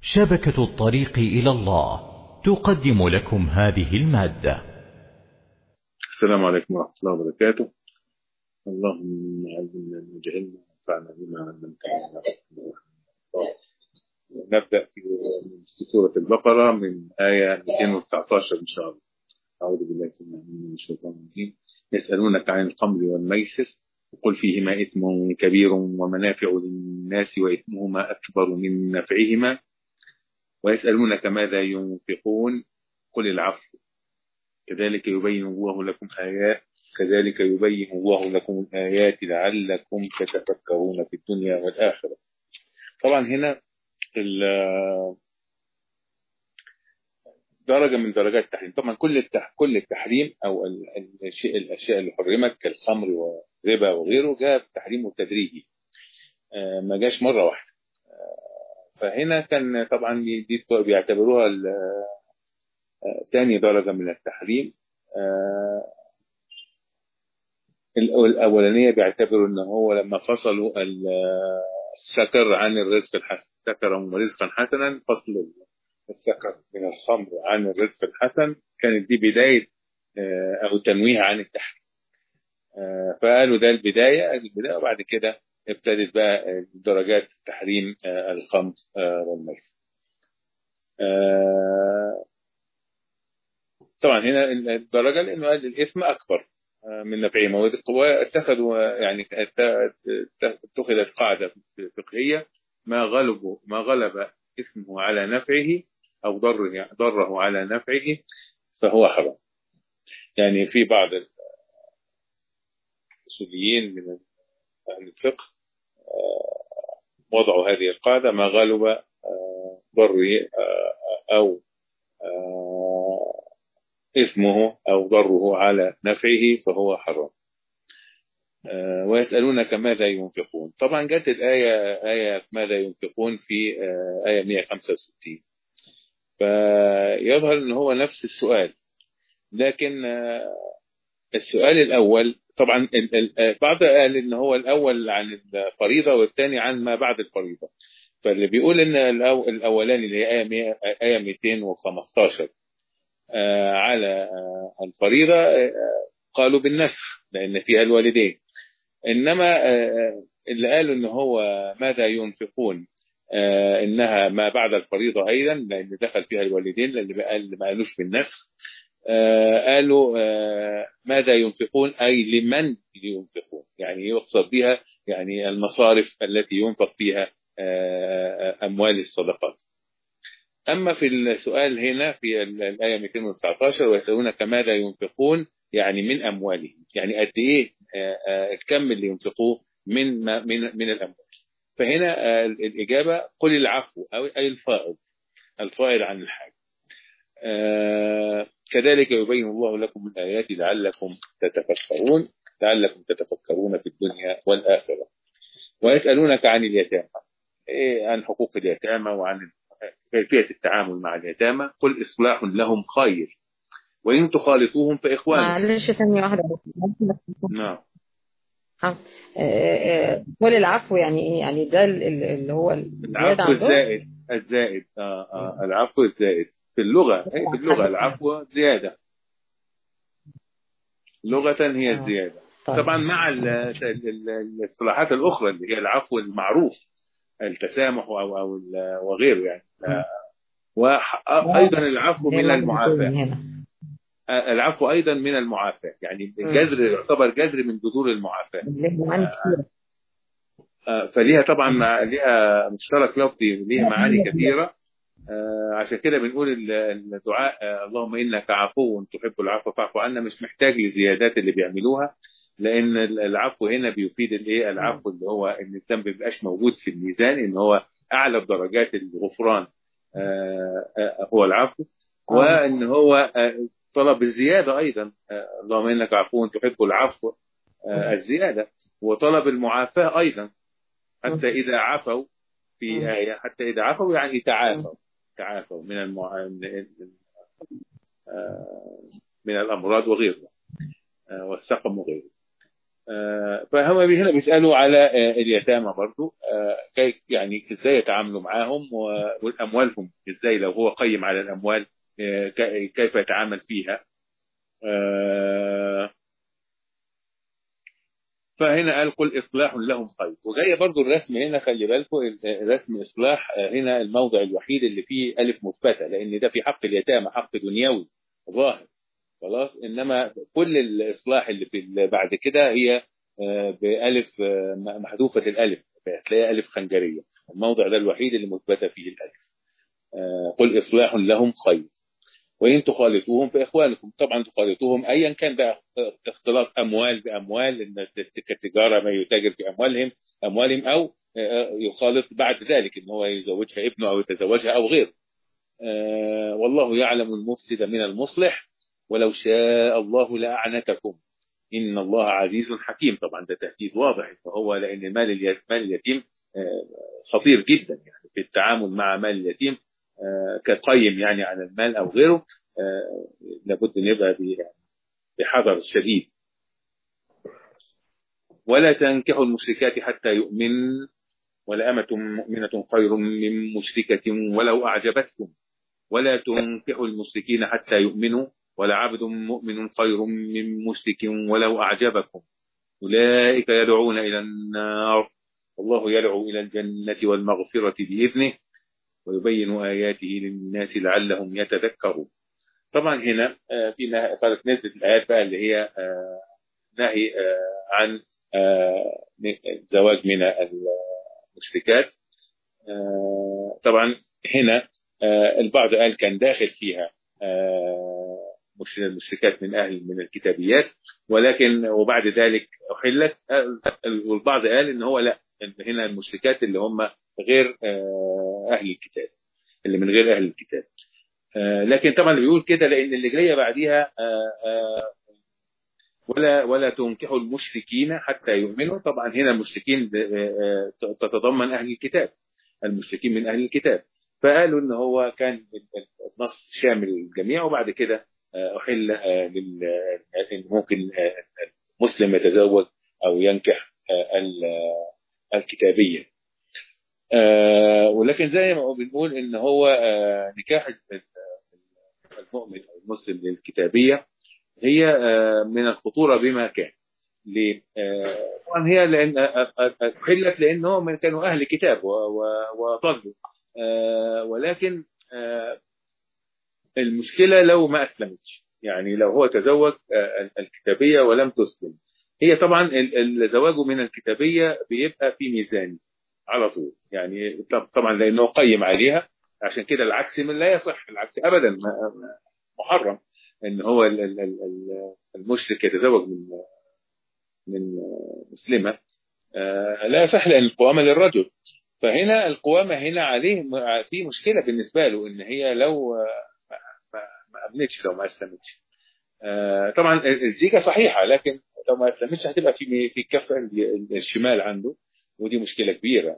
شبكة الطريق إلى الله تقدم لكم هذه المادة. السلام عليكم ورحمة الله وبركاته. اللهم علمنا ما جهلنا وانفعنا بما علمتنا. نبدأ في سورة البقرة من آية 219 إن شاء الله. أعوذ بالله من الشيطان الرجيم. يسألونك عن الخمر والميسر وقل فيهما إثم كبير ومنافع للناس وإثمهما أكبر من نفعهما ويسألونك ماذا ينفقون قل العفو كذلك يبين الله لكم الآيات لعلكم تتفكرون في الدنيا والآخرة. طبعا هنا درجة من درجات التحريم. طبعا كل التحريم أو الأشياء اللي حرمت كالخمر والربا وغيره جاء بتحريمه تدريجي، ما جاش مرة واحدة. فهنا كان طبعا دي بيعتبروها تاني درجة من التحريم. الأولانية بيعتبروا أنه هو لما فصلوا السكر عن الرزق الحسن، سكرهم رزقا حسنا، فصل السكر من الخمر عن الرزق الحسن كانت دي بداية أو تنويه عن التحريم. فقالوا ده البداية وبعد كده ابتدت بقى درجات تحريم الخمر والميسر. طبعا هنا الدرجة لأنه الإثم أكبر من نفعهما، واتخذوا يعني اتخذت قاعدة فقهية ما غلب إثمه على نفعه أو ضره على نفعه فهو حرام. يعني في بعض الأصوليين من أهل الفقه وضعوا هذه القاعدة: ما غلب ضره أو إثمه أو ضره على نفعه فهو حرام. ويسألونك ماذا ينفقون. طبعا جاءت آية ماذا ينفقون في آية 165، فيظهر أنه هو نفس السؤال، لكن السؤال الأول طبعا بعض قال أنه هو الأول عن الفريضة والثاني عن ما بعد الفريضة. فاللي بيقول أن الأولاني اللي هي آية 215 على الفريضة قالوا بالنسخ لأن فيها الوالدين، إنما اللي قالوا إن هو ماذا ينفقون إنها ما بعد الفريضة أيضا لأن دخل فيها الوالدين، لأن ما قالوش بالنسخ. قالوا ماذا ينفقون أي لمن ينفقون، يعني يقصد بها يعني المصارف التي ينفق فيها أموال الصدقات. أما في السؤال هنا في الآية 219 ويسألونك ماذا ينفقون يعني من أموالهم، يعني قد إيه الكم اللي ينفقوه من الأموال. فهنا الإجابة قل العفو أو أي الفائض عن الحاجة. كذلك يبين الله لكم الآيات لعلكم تتفكرون في الدنيا والآخرة. ويسألونك عن اليتامى، عن حقوق اليتامى وعن كيفية التعامل مع اليتامى. قل إصلاح لهم خير وإن تخالطوهم فإخوانكم. معلش ثانية واحدة. نعم. قول العفو يعني إيه؟ يعني ده اللي هو العفو الزائد العفو الزائد في اللغة العفو زيادة، لغة هي الزيادة. طبعا مع الاصطلاحات الأخرى اللي هي العفو المعروف التسامح أو وغيره يعني. وأيضا العفو من المعافاة. العفو أيضا من المعافاة، يعني الجذر يعتبر جذر من جذور المعافاة. فليها طبعا ليها مشترك لفظي، ليها معاني كثيرة. عشان كده بنقول الدعاء اللهم إنك عفو تحب العفو فاعف عنا، مش محتاج لزيادات اللي بيعملوها، لأن العفو هنا بيفيد الإيه؟ العفو اللي هو إن الذنب مبيبقاش موجود في الميزان، إن هو أعلى درجات الغفران هو العفو، وإن هو طلب الزيادة أيضا. اللهم إنك عفو تحب العفو الزيادة، وطلب المعافاة أيضا حتى إذا عفوا في آية حتى إذا عفوا يعني تعافوا من الأمراض وغيرها والسقم وغيره. فهم هنا بيسألوا على اليتامى برضو، كيف يعني ازاي يتعاملوا معاهم واموالهم ازاي، لو هو قيم على الاموال كيف يتعامل فيها. فهنا قال قل إصلاح لهم خير. وجاية برضو الرسم هنا، خلي بالكم الرسم إصلاح هنا الموضع الوحيد اللي فيه ألف مثبتة، لأن ده في حق اليتامى حق دنيوي ظاهر خلاص، إنما كل الإصلاح اللي في بعد كده هي بألف محذوفة الألف، هتلاقيها ألف خنجرية، الموضع ده الوحيد اللي مثبتة فيه الألف. قل إصلاح لهم خير وإن تخالطوهم فإخوانكم. طبعا تخالطوهم أيا كان بقى، اختلاط أموال بأموال، إن كالتجارة ما يتاجر في أموالهم أو يخالط بعد ذلك إن هو يزوجها ابنه أو يتزوجها أو غيره. والله يعلم المفسد من المصلح ولو شاء الله لأعنتكم إن الله عزيز حكيم. طبعا ده تهديد واضح، فهو لأن مال اليتيم خطير جدا يعني في التعامل مع مال اليتيم كقيم يعني على المال أو غيره، لابد أن يبقى بحذر شديد. ولا تنكحوا المشركات حتى يؤمن ولأمة مؤمنة خير من مشركة ولو أعجبتكم ولا تنكحوا المشركين حتى يؤمنوا ولعبد مؤمن خير من مشرك ولو أعجبكم أولئك يدعون إلى النار والله يدعو إلى الجنة والمغفرة بإذنه ويبين آياته للناس لعلهم يتذكرون. طبعا هنا في قالت نزلت الآيات بقى اللي هي نهي عن الزواج من المشركات. طبعا هنا البعض قال كان داخل فيها المشركات من الكتابيات، ولكن وبعد ذلك أحلت. والبعض قال إن هو لا، هنا المشركات اللي هم غير أهل الكتاب، اللي من غير أهل الكتاب. لكن طبعا بيقول كده لأن اللي جاية بعديها ولا تنكحوا المشركين حتى يؤمنوا. طبعا هنا المشركين تتضمن أهل الكتاب، المشركين من أهل الكتاب، فقالوا إن هو كان النص شامل الجميع. وبعد كده أحل إن ممكن المسلم يتزوج أو ينكح الكتابية. ولكن زي ما بنقول إن هو نكاح المؤمن أو المسلم للكتابية هي من الخطورة بما كان. ليه؟ طبعا هي لأن أحلت لأنهم كانوا أهل كتاب وضلوا، ولكن المشكلة لو ما أسلمتش، يعني لو هو تزوج الكتابية ولم تسلم، هي طبعا الزواج من الكتابية بيبقى في ميزان على طول، يعني طبعا لأنه قيم عليها، عشان كده العكس من لا يصح، العكس أبدا محرم ان هو المشرك يتزوج من مسلمه، لا يصح لان القوامه للرجل. فهنا القوامه هنا عليه في مشكله بالنسبه له، ان هي لو ما امنتش، لو ما اسلمتش. طبعا الزيجه صحيحه، لكن لو ما اسلمتش هتبقى في الكفه الشمال عنده، ودي مشكله كبيره.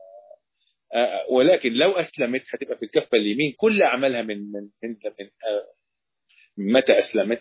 ولكن لو اسلمت هتبقى في الكفه اليمين كل اعمالها من متى اسلمت.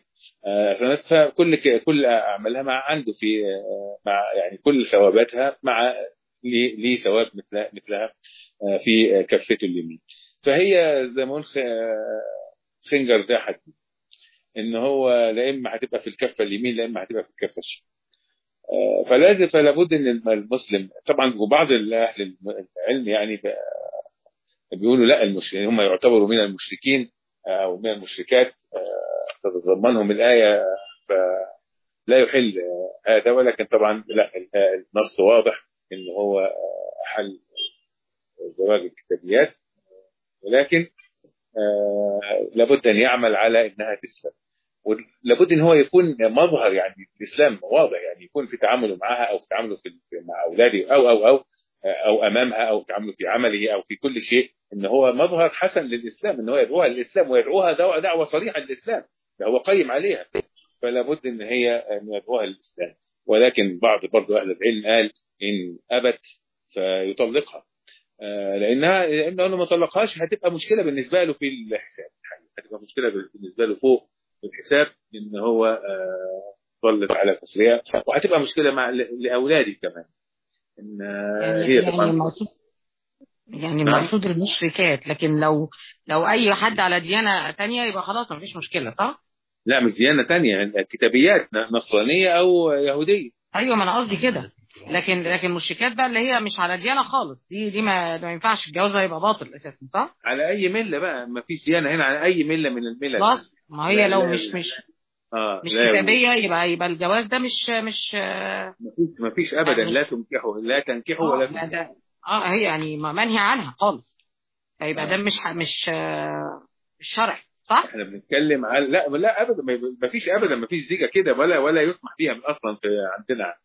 فكل اعمالها مع عنده في مع يعني كل ثواباتها مع ليه ثواب مثلها في كفته اليمين. فهي زي ما قلت خنجر ده حد، ان هو لا اما هتبقى في الكفه اليمين لا اما هتبقى في الكفه الشمال. فلا بد ان المسلم طبعا، وبعض اهل العلم يعني بيقولوا لا، المشركين هم يعتبروا من المشركين او من المشركات، تتضمنهم الآية فلا يحل هذا. ولكن طبعا لا، النص واضح ان هو حل زواج الكتابيات، ولكن لابد ان يعمل على انها تسلم، ولابد ان هو يكون مظهر يعني الاسلام واضح، يعني يكون في تعامله معها او في تعامله مع اولاده او امامها او تعامله في عمله او في كل شيء، ان هو مظهر حسن للاسلام، ان هو يدعوها للاسلام ويدعوها دعوه صريحه للاسلام، ده هو قيم عليها، فلا بد ان هي ان يدعوها للاسلام. ولكن بعض برضه اهل العلم قال ان ابت فيطلقها، لانه لو ما طلقهاش هتبقى مشكله بالنسبه له في الحساب، هتبقى مشكله بالنسبه له فوق في الحساب، ان هو ظلت على كفرها، وهتبقى مشكله مع لاولادي كمان. ان هي طبعا يعني نعم. المقصود المشركات، لكن لو اي حد على ديانة تانية يبقى خلاص مفيش مشكلة، صح؟ لا مش ديانه تانية، كتابيات نصرانيه او يهوديه. ايوه، ما انا قصدي كده. لكن المشركات بقى اللي هي مش على ديانة خالص، دي ما ينفعش الجواز، هيبقى باطل اساسا، صح؟ على اي مله بقى، ما فيش ديانه هنا على اي مله من الملل. خلاص، ما هي لا لو لا مش لا يجوز. كتابية، يبقى الجواز ده مش ما فيش ابدا، يعني. لا تنكحوا، لا تنكحوا ولا لا تنكحوا. ده هي يعني منهي عنها خالص، فيبقى ده آه. مش شرعي، صح؟ احنا بنتكلم على لا ابدا، ما فيش ابدا، ما فيش زيجه كده ولا يسمح بيها اصلا في عندنا.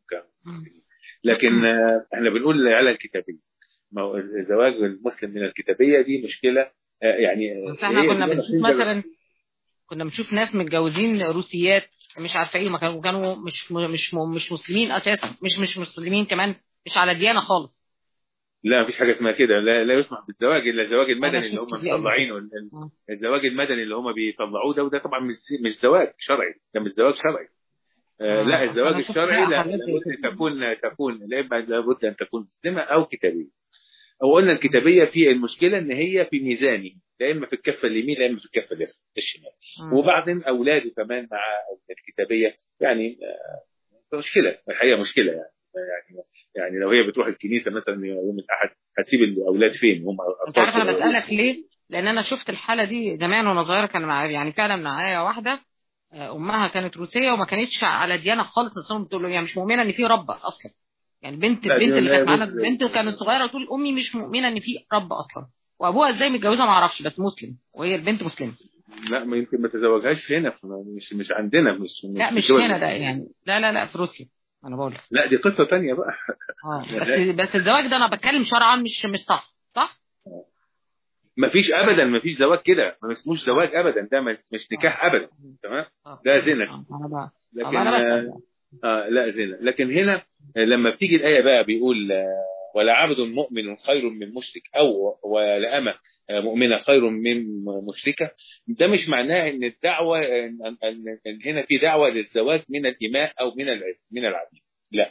لكن احنا بنقول على الكتابيه. ما هو الزواج المسلم من الكتابيه دي مشكله. يعني بس احنا هي كنا دلوقتي بنشوف مثلا، كنا بنشوف ناس متجوزين روسيات، مش عارفه ايه، ما كانوا مش مسلمين اساسا، مش مسلمين كمان، مش على ديانه خالص. لا مفيش حاجه اسمها كده، لا يسمح بالزواج الا الزواج انا المدني اللي هم شفت دي قبل كده. مطلعينه. الزواج المدني اللي هم بيطلعوه ده طبعا مش زواج شرعي، ده مش زواج شرعي. لا الزواج انا شفت الشرعي لا، حاجات زي لابد كده. لابد ان تكون مسلمه او كتابيه. او قلنا الكتابيه في المشكله ان هي في ميزاني، لا اما في الكفه اليمين لا اما في الكفه الشمال. وبعدين اولاده كمان مع الكتابيه يعني مشكله الحقيقه، مشكله يعني لو هي بتروح الكنيسه مثلا يوم الاحد هتسيب الاولاد فين؟ هم انت اطفال عارف انا صغيرين. بسالك ليه؟ لان انا شفت الحاله دي زمان وانا صغيره، كان يعني فعلا معايا واحده، امها كانت روسيه وما كانتش على ديانه خالص، بس بتقول له يعني مش مؤمنه ان في رب اصلا. يعني لا دي البنت اللي كانت معانا، بص، البنت كانت صغيره، تقول امي مش مؤمنه ان في رب اصلا، وابوها ازاي متجوزها ما اعرفش، بس مسلم، وهي البنت مسلمه. لا ما يمكن ما تزوجهاش هنا مش عندنا، لا مش في مش الدول هنا ده يعني، لا في روسيا، انا بقول لك. لا دي قصه ثانيه بقى. بس الزواج ده انا بتكلم شرعا مش صح. ما فيش ابدا، ما فيش زواج كده، ما اسموش زواج ابدا، ده مش نكاح ابدا. تمام. ده زنا. انا بقى لكن انا بسأل. لا زنا. لكن هنا لما بتيجي الايه بقى بيقول ولا عبد مؤمن خير من مشرك، او ولا امه مؤمنه خير من مشركه. ده مش معناه ان الدعوه إن هنا في دعوه للزواج من الاماء او من العبيد. لا،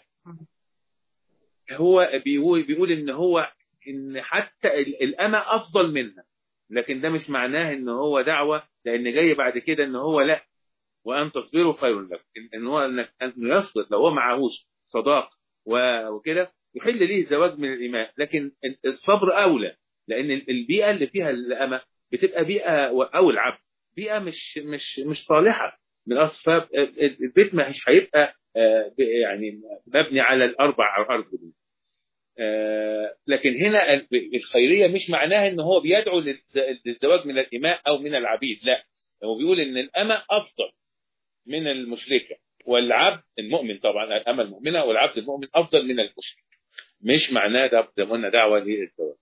هو بيقول ان هو ان حتى الامه افضل منها، لكن ده مش معناه ان هو دعوه، لان جاي بعد كده ان هو لا، وان تصبروا خير لكم. ان هو انه يصبر لو هو معهوش صداق وكده يحل ليه الزواج من الاماء، لكن الصبر اولى، لان البيئه اللي فيها الامه بتبقى بيئه او العبد بيئه مش صالحه من اصل. البيت مش هيبقى يعني مبني على الاربع ارجل. لكن هنا الخيريه مش معناها ان هو بيدعو للزواج من الاماء او من العبيد، لا، هو بيقول ان الامه افضل من المشركه، والعبد المؤمن طبعا، الامه المؤمنه والعبد المؤمن افضل من المشرك. مش معناه ده زي ما قلنا دعوه للزواج.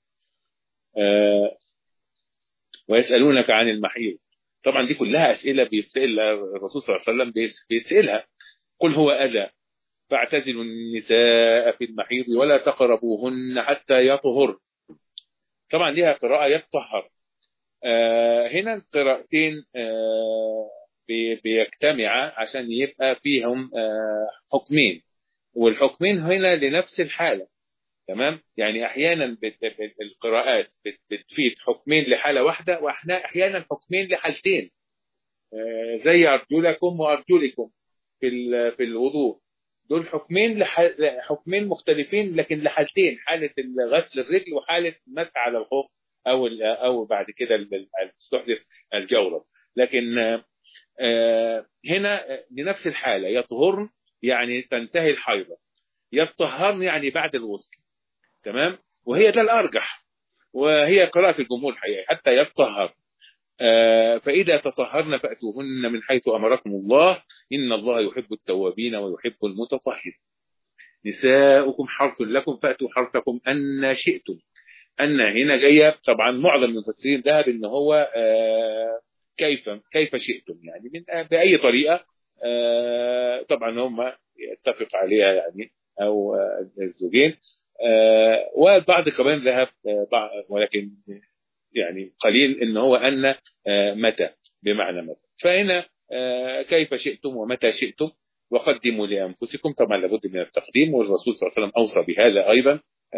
ويسالونك عن المحيض. طبعا دي كلها اسئله بيسال الرسول صلى الله عليه وسلم بيسالها. قل هو اذى فاعتزلوا النساء في المحيض ولا تقربوهن حتى يطهر. طبعا ليها قراءه يطهر. هنا القراءتين بيجتمعا عشان يبقى فيهم حكمين، والحكمين هنا لنفس الحالة. تمام. يعني أحيانا القراءات بتفيد حكمين لحالة واحدة، وأحيانا حكمين لحالتين. زي أرجلكم وأرجلكم في الوضوء، دول حكمين حكمين مختلفين لكن لحالتين، حالة غسل الرجل وحالة مسح على الخف او بعد كده تستحدث الجورب. لكن هنا لنفس الحالة، يطهرن يعني تنتهي الحيضة، يطهرن يعني بعد الغسل. تمام. وهي ده الأرجح، وهي قراءة الجمهور الحقيقة حتى يطهر. فإذا تطهرن فأتوهن من حيث أمركم الله إن الله يحب التوابين ويحب المتطهرين. نساؤكم حرث لكم فأتوا حرثكم أن شئتم. أن هنا جاية طبعا معظم المفسرين ذهب إن هو كيف شئتم، يعني بأي طريقة. طبعا هم يتفق عليها يعني، أو الزوجين. والبعض كمان ذهب ولكن يعني قليل إن هو أن متى بمعنى متى. فهنا كيف شئتم ومتى شئتم. وقدموا لأنفسكم، طبعا لابد من التقديم، والرسول صلى الله عليه وسلم أوصى بهذا أيضا،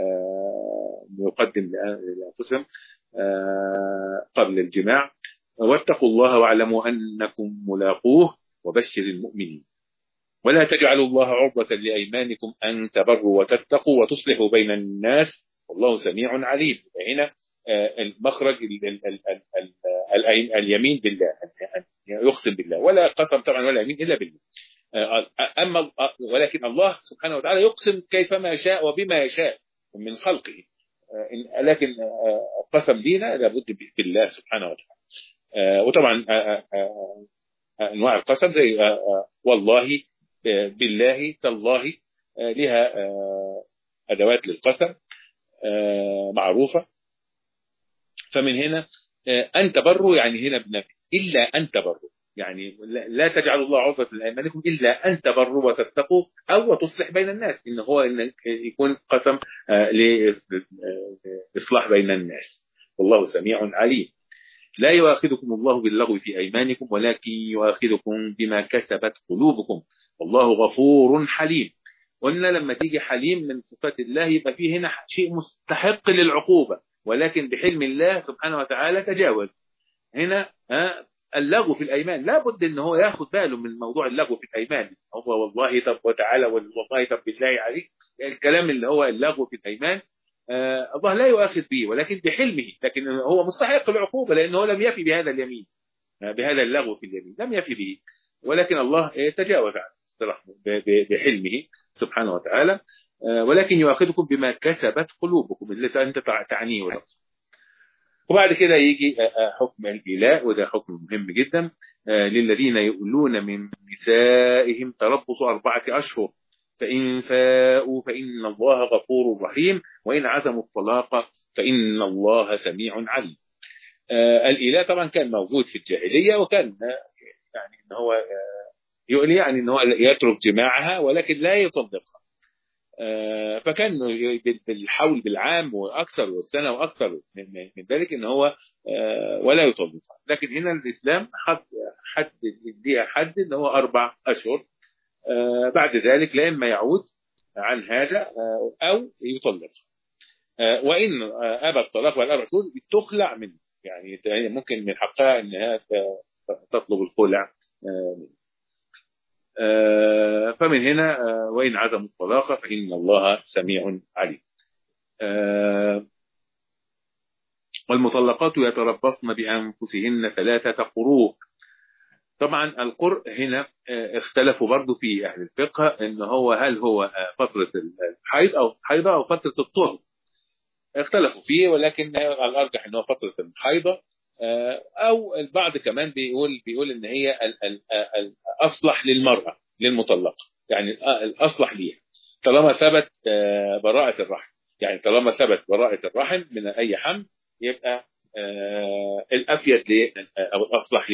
يقدم لأنفسهم قبل الجماع. واتقوا الله واعلموا أنكم ملاقوه وبشر المؤمنين. ولا تجعلوا الله عرضة لأيمانكم أن تبروا وتتقوا وتصلحوا بين الناس والله سميع عليم. هنا المخرج اليمين بالله، يقسم بالله، ولا قسم طبعا ولا يمين إلا بالله. أما ولكن الله سبحانه وتعالى يقسم كيفما يشاء وبما يشاء من خلقه، لكن قسم دينا لابد بالله سبحانه وتعالى. وطبعا أنواع القسم زي والله، بالله، تالله، لها أدوات للقسم معروفة. فمن هنا أن تبروا يعني هنا بنفي، إلا أن تبروا يعني لا تجعلوا الله عرضة لأيمانكم إلا أن تبروا وتتقوا أو تصلح بين الناس، إن هو إن يكون قسم لإصلاح بين الناس والله سميع عليم. لا يؤاخذكم الله باللغو في أيمانكم ولكن يؤاخذكم بما كسبت قلوبكم والله غفور حليم. قلنا لما تيجي حليم من صفات الله يبقى فيه هنا شيء مستحق للعقوبة، ولكن بحلم الله سبحانه وتعالى تجاوز. هنا اللغو في الأيمان لابد ان هو ياخد باله من موضوع اللغو في الأيمان، هو والله طب وتعالى والله طب بالله عليك، الكلام اللي هو اللغو في الأيمان الله لا يؤاخذ به ولكن بحلمه، لكن هو مستحق العقوبة لأنه لم يفي بهذا اليمين، بهذا اللغو في اليمين لم يفي به، ولكن الله تجاوز عنه بحلمه سبحانه وتعالى. ولكن يؤاخذكم بما كسبت قلوبكم اللي أنت تعنيه. وبعد كده يجي حكم الإيلاء، وده حكم مهم جدا. للذين يؤلون من نسائهم تربص 4 أشهر فإن فاءوا فإن الله غفور رحيم وإن عزموا الطلاق فإن الله سميع عليم. الإيلاء طبعا كان موجود في الجاهلية، وكان يعني إن هو يؤلي يعني إن هو يترك جماعها ولكن لا يطلقها، فكان بالحول بالعام واكثر والسنه واكثر من ذلك ان هو ولا يطلقها. لكن هنا الاسلام حد ليها حد ان هو 4 أشهر، بعد ذلك لا اما يعود عن هذا او يطلق. وان ابى الطلاق والأربع شهور تخلع منه، يعني ممكن من حقها انها تطلب الخلع منه. فمن هنا وإن عزموا الطلاق فإن الله سميع عليم. والمطلقات يتربصن بأنفسهن 3 قروء. طبعا القرء هنا اختلفوا برضو في أهل الفقه إن هو هل هو فترة الحيض أو حيضة أو فترة الطهر، اختلفوا فيه، ولكن الأرجح إنه فترة الحيضة، أو البعض كمان بيقول إن هي الأصلح للمرأة للمطلقة، يعني الأصلح ليها طالما ثبت براءة الرحم، يعني طالما ثبت براءة الرحم من أي حمل يبقى الأفيد أو الأصلح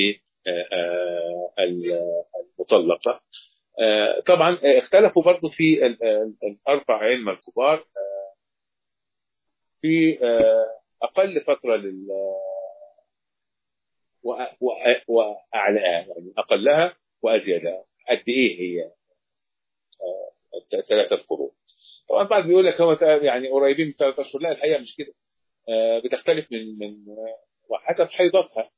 للمطلقة. طبعا اختلفوا برضو في الأربع أئمة الكبار في أقل فترة وأعلاها، يعني أقلها وأزيدها قد إيه هي 3 قروء. طبعا بعد بيقول لك هو يعني قريبين من 3 أشهر، لا الحقيقة مش كده، بتختلف من وحسب حيضتها.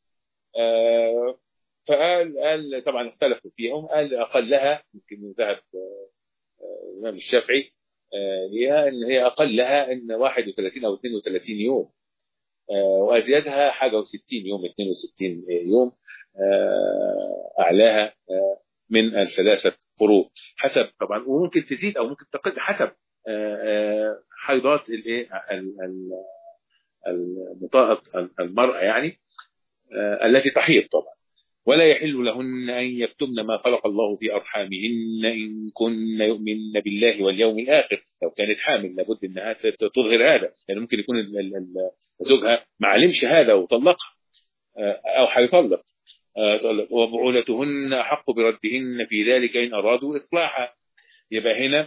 فقال طبعا اختلفوا فيهم، قال أقلها يمكن ذهب الإمام الشافعي ليها ان هي اقلها ان 31 او 32 يوم، وازيدها حاجه و60 يوم 62 يوم، اعلاها من 3 قروء حسب طبعا، وممكن تزيد او ممكن تقل حسب حيضات المرأة يعني التي تحيض طبعا. ولا يحل لهن أن يكتمن ما خلق الله في أرحامهن إن كن يؤمن بالله واليوم الآخر. لو كانت حامل لابد أنها تظهر هذا، يعني ممكن يكون زوجها ما علمش هذا وطلقها أو حيطلق. وبعولتهن أحق بردهن في ذلك إن أرادوا إصلاحا. يبقى هنا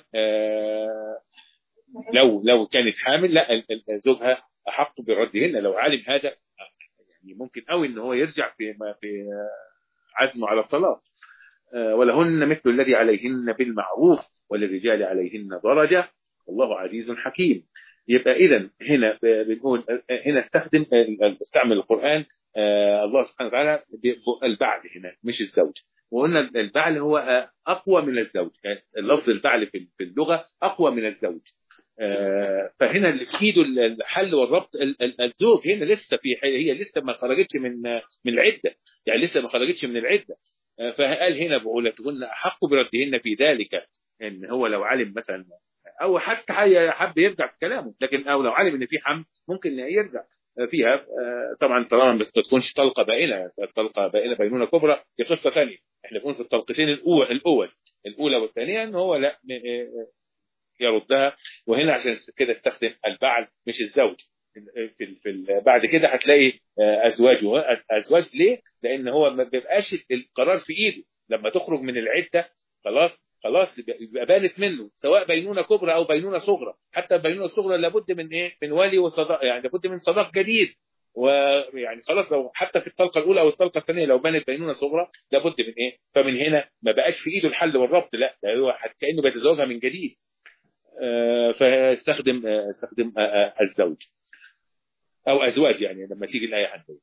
لو كانت حامل لا زوجها أحق بردهن لو علم هذا، يعني ممكن أو إن هو يرجع في عزمه على الطلاق. ولهن مثل الذي عليهن بالمعروف وللرجال عليهن درجة والله عزيز حكيم. يبقى إذا هنا بنقول هنا استعمل القرآن الله سبحانه وتعالى البعل هنا مش الزوج، وقلنا البعل هو أقوى من الزوج، لفظ البعل في اللغة أقوى من الزوج. فهنا اللي في ايده الحل والربط الزوج هنا لسه هي لسه ما خرجتش من العدة، يعني لسه ما خرجتش من العدة. فقال هنا بعولتهن أحق بردهن في ذلك، ان هو لو علم مثلا او حتى حب يرجع في كلامه، لكن او لو علم ان في حمل ممكن يرجع فيها. طبعا طالما ما تكونش طلقه بائنه، الطلقه بائنه بينونه كبرى دي قصه ثانيه. احنا بنقول في الطلقتين الاولى والثانيه ان هو لا يردها، وهنا عشان كده استخدم البعل مش الزوج. بعد كده هتلاقي ازواج ليه؟ لان هو ما بيبقاش القرار في ايده لما تخرج من العده، خلاص يبقى بانت منه، سواء بينونه كبرى او بينونه صغرى. حتى البينونه الصغرى لابد من ايه؟ من ولي وصداق، يعني لابد من صداق جديد. ويعني خلاص لو حتى في الطلقه الاولى او الطلقه الثانيه لو بانت بينونه صغرى لابد من ايه؟ فمن هنا ما بقاش في ايده الحل والربط، لا ده هو كانه بيتزوجها من جديد. فاستخدم الزوج او ازواج، يعني لما تيجي الايه عندنا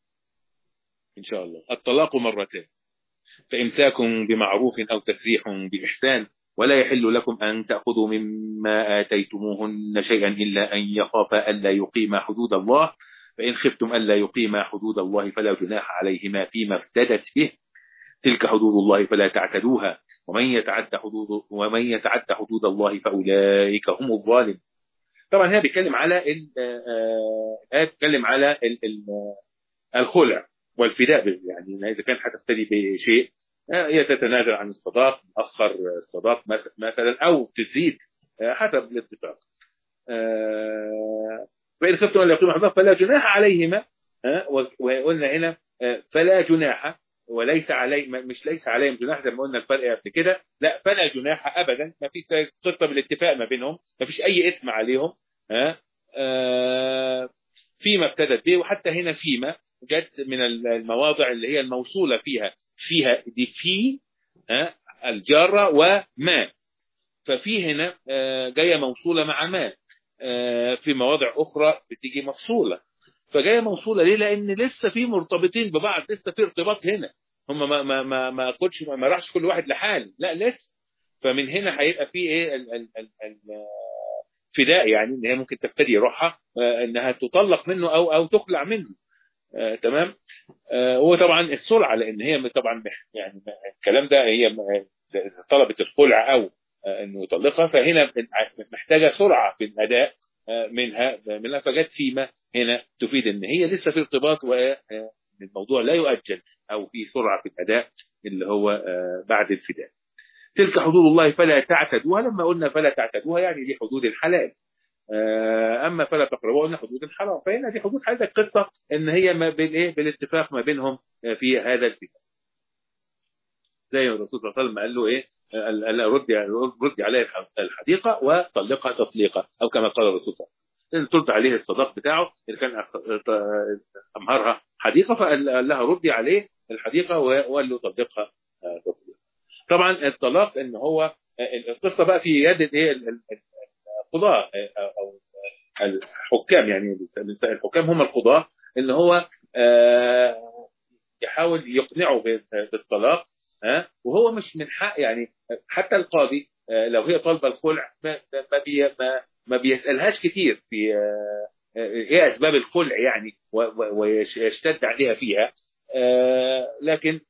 ان شاء الله. الطلاق مرتين، فامساك بمعروف او تسريح باحسان، ولا يحل لكم ان تاخذوا مما اتيتموهن شيئا الا ان يخافا الا يقيما حدود الله، فان خفتم الا يقيما حدود الله فلا جناح عليهما فيما افتدت به، تلك حدود الله فلا تعتدوها، ومن يتعد حدود الله فاولئك هم الظالمون. طبعا هي بيتكلم على الآية بتتكلم على الخلع والفداء، يعني إذا كان هتفتدي بشيء هي تتنازل عن الصداق، تأخر الصداق مثلا أو تزيد حسب الاتفاق. فإن خفتم أن يقيموا حدود فلا جناح عليهما، وقلنا هنا فلا جناح وليس علي، مش ليس عليهم جناح زي ما قلنا الفرق قبل كده، لا فلا جناح ابدا، ما في قصه بالاتفاق ما بينهم، ما فيش اي اثم عليهم. فيما افتدت به، وحتى هنا فيما جت من المواضع اللي هي الموصوله فيها دي في الجاره وما، ففي هنا جايه موصوله مع ما، في مواضع اخرى بتيجي مفصوله. فجايه موصوله ليه؟ لان لسه في مرتبطين ببعض، لسه في ارتباط هنا، هم ما قلتش ما راحش كل واحد لحال، لا لسه. فمن هنا هيبقى في ايه فداء، يعني ان هي ممكن تفتدي روحها انها تطلق منه او تخلع منه. تمام. وطبعا السرعه، لان هي طبعا يعني الكلام ده هي طلبت الخلع او انه يطلقها، فهنا محتاجه سرعه في الاداء منها فجت فيما هنا تفيد ان هي لسه في ارتباط والموضوع لا يؤجل، او في سرعه في الاداء اللي هو بعد الفداء. تلك حدود الله فلا تعتدوها، لما قلنا فلا تعتدوها يعني دي حدود الحلال، اما فلا تقربوا قلنا حدود الحرام، فهنا دي حدود حلال. القصه ان هي ما بين ايه؟ بالاتفاق ما بينهم في هذا الفداء. زي الرسول صلى الله عليه وسلم قال له ايه؟ ردي عليه الحديقه وطلقها تطليقا، او كما قال الرسول صلى الله عليه وسلم، ترد عليه الصداق بتاعه اللي كان امهرها حديقه، فقال لها ردي عليه الحديقه وقال له طلقها تطليقا. طبعا الطلاق ان هو القصه بقى في يد الايه؟ القضاء او الحكام، يعني الحكام هم القضاة، ان هو يحاول يقنعه بالطلاق، وهو مش من حق، يعني حتى القاضي لو هي طالبه الخلع ما بيسالهاش كتير في ايه اسباب الخلع يعني، ويشتد عليها فيها، لكن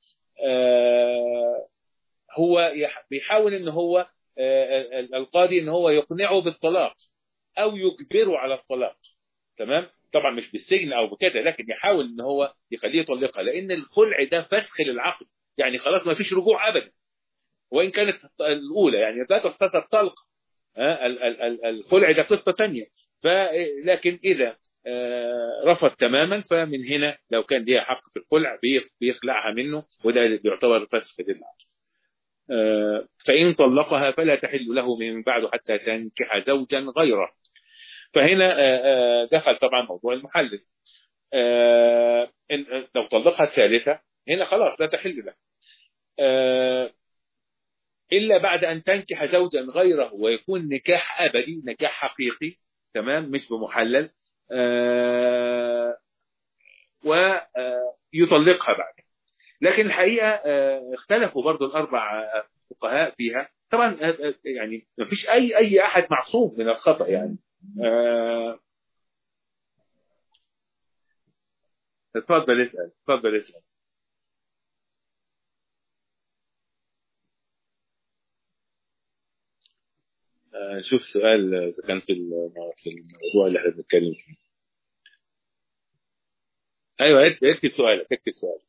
هو بيحاول ان هو القاضي ان هو يقنعه بالطلاق او يجبره على الطلاق. تمام. طبعا مش بالسجن او بكذا، لكن يحاول ان هو يخليه يطلقها، لان الخلع ده فسخ للعقد، يعني خلاص ما فيش رجوع ابدا، وان كانت الاولى يعني لا تحتسب طلقه. الخلع ده قصه ثانيه. لكن اذا رفض تماما، فمن هنا لو كان ليها حق في الخلع بيخلعها منه، وده بيعتبر فسخ للعقد. فإن طلقها فلا تحل له من بعد حتى تنكح زوجا غيره. فهنا دخل طبعا موضوع المحلل. لو طلقها الثالثة هنا خلاص لا تحل له. إلا بعد أن تنكح زوجا غيره ويكون نكاح أبدي، نكاح حقيقي، تمام، مش بمحلل، ويطلقها بعد. لكن الحقيقة اختلفوا برضو الأربع فقهاء فيها طبعا. يعني ما فيش أي أحد معصوم من الخطأ يعني. اتفضل اسأل، اتفضل اسأل. شوف سؤال إذا كان في الموضوع اللي احنا بنتكلم فيه. ايوه اكتب سؤالك، اكتب سؤالك.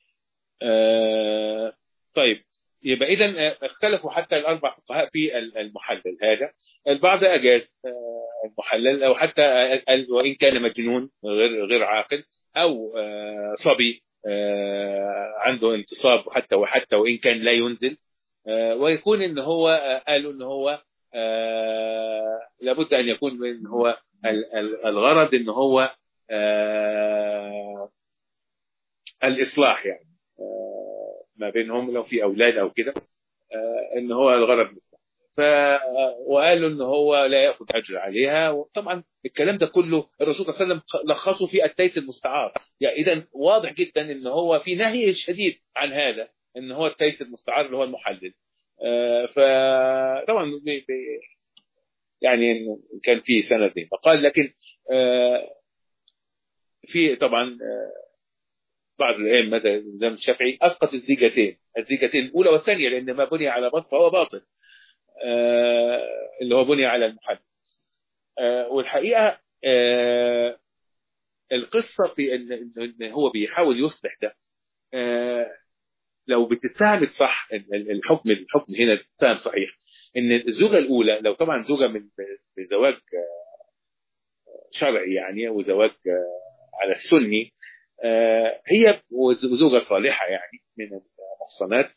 طيب، يبقى اذا اختلفوا حتى الاربع فقهاء في المحلل هذا. البعض اجاز المحلل، او حتى وان كان مجنون غير عاقل، او صبي عنده انتصاب، وحتى وان كان لا ينزل، ويكون ان هو قالوا ان هو لابد ان يكون ان هو الغرض ان هو الاصلاح يعني ما بينهم لو في اولاد او كده، ان هو الغرض الاصلاح. وقالوا ان هو لا ياخذ اجر عليها. وطبعا الكلام ده كله الرسول صلى الله عليه وسلم لخصه في التيس المستعار. يعني اذا واضح جدا ان هو في نهي شديد عن هذا، ان هو التيس المستعار اللي هو المحلل. فطبعا يعني كان في سندين فقال. لكن في طبعا بعض الائمه مثل الامام الشافعي اسقط الزيجتين الاولى والثانيه، لان ما بني على باطل فهو باطل، اللي هو بني على المحلل. والحقيقه القصه في ان هو بيحاول يصلح ده. لو بتتفهم صح الحكم هنا بتتفهم صحيح، ان الزوجه الاولى لو طبعا زوجه من بزواج شرعي يعني، وزواج على السني، هي وزوجه صالحه يعني من المحصنات،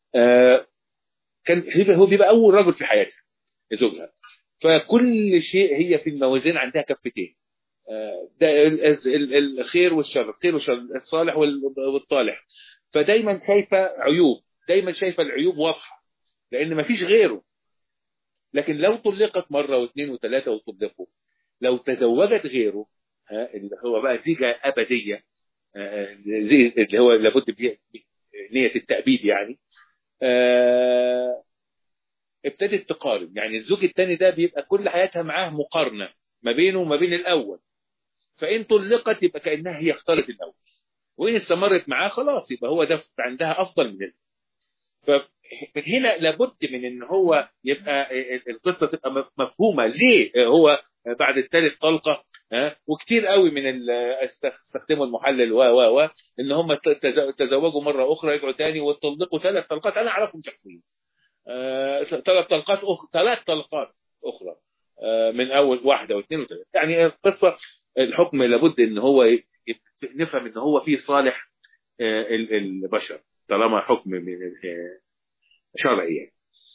كان هو بيبقى اول رجل في حياتها زوجها. فكل شيء هي في الموازين عندها كفتين، ده الخير والشر، الصالح والطالح. فدايما شايفه عيوب، دايما شايفه العيوب واضحه، لان ما فيش غيره. لكن لو طلقت مره واثنين وثلاثه وطلقوا، لو تزوجت غيره، اللي هو بقى زيجه ابديه، زي اللي هو لابد نيه التأبيد يعني، ابتدت تقارن. يعني الزوج الثاني ده بيبقى كل حياتها معاه مقارنه ما بينه وما بين الاول. فان طلقت يبقى كانها هي اختارت الاول، وان استمرت معاه خلاص يبقى هو ده عندها افضل منه. فمن هنا لابد من ان هو يبقى القصه تبقى مفهومه ليه هو بعد الثالث طلقه. وكتير قوي من استخدموا المحلل و ان هم تزوجوا مره اخرى، يرجعوا ثاني ويطلقوا 3 طلقات. انا اعرفهم شخصيا 3 طلقات اخرى من اول واحده واثنين وثلاثه. يعني القصه الحكم لابد ان هو نفهم ان هو فيه صالح البشر طالما حكم من شرعي يعني.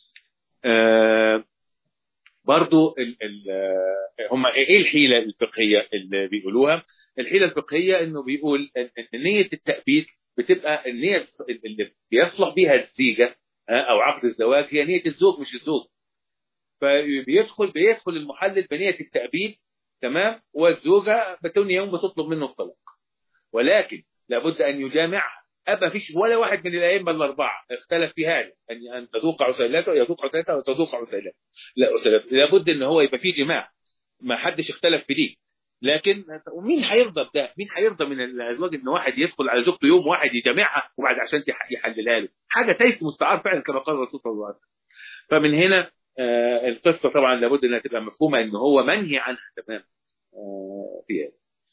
برضو هم ايه الحيله الفقهيه اللي بيقولوها؟ الحيله الفقهيه انه بيقول ان نيه التأبيد بتبقى النيه اللي بيصلح بها الزيجه او عقد الزواج هي نيه الزوج مش الزوج. فبيدخل المحلل بنيه التأبيد، تمام، والزوجه بتوني يوم بتطلب منه الطلاق، ولكن لابد ان يجامعها. ما فيش ولا واحد من الائمه الاربعه اختلف في هذا، ان تذوق عسيلته يذوق عسيلته وتذوق عسيلته. لا، لابد ان هو يبقى فيه جماع، ما حدش اختلف في دي. لكن ومين هيرضى بده؟ مين هيرضى من الازواج ان واحد يدخل على زوجته يوم واحد يجامعها وبعد عشان يحللها له؟ حاجه تيس مستعار فعلا كما قال الرسول صلى الله عليه وسلم. فمن هنا القصه طبعا لابد انها تبقى مفهومه ان هو منهي عنها تمام فيها.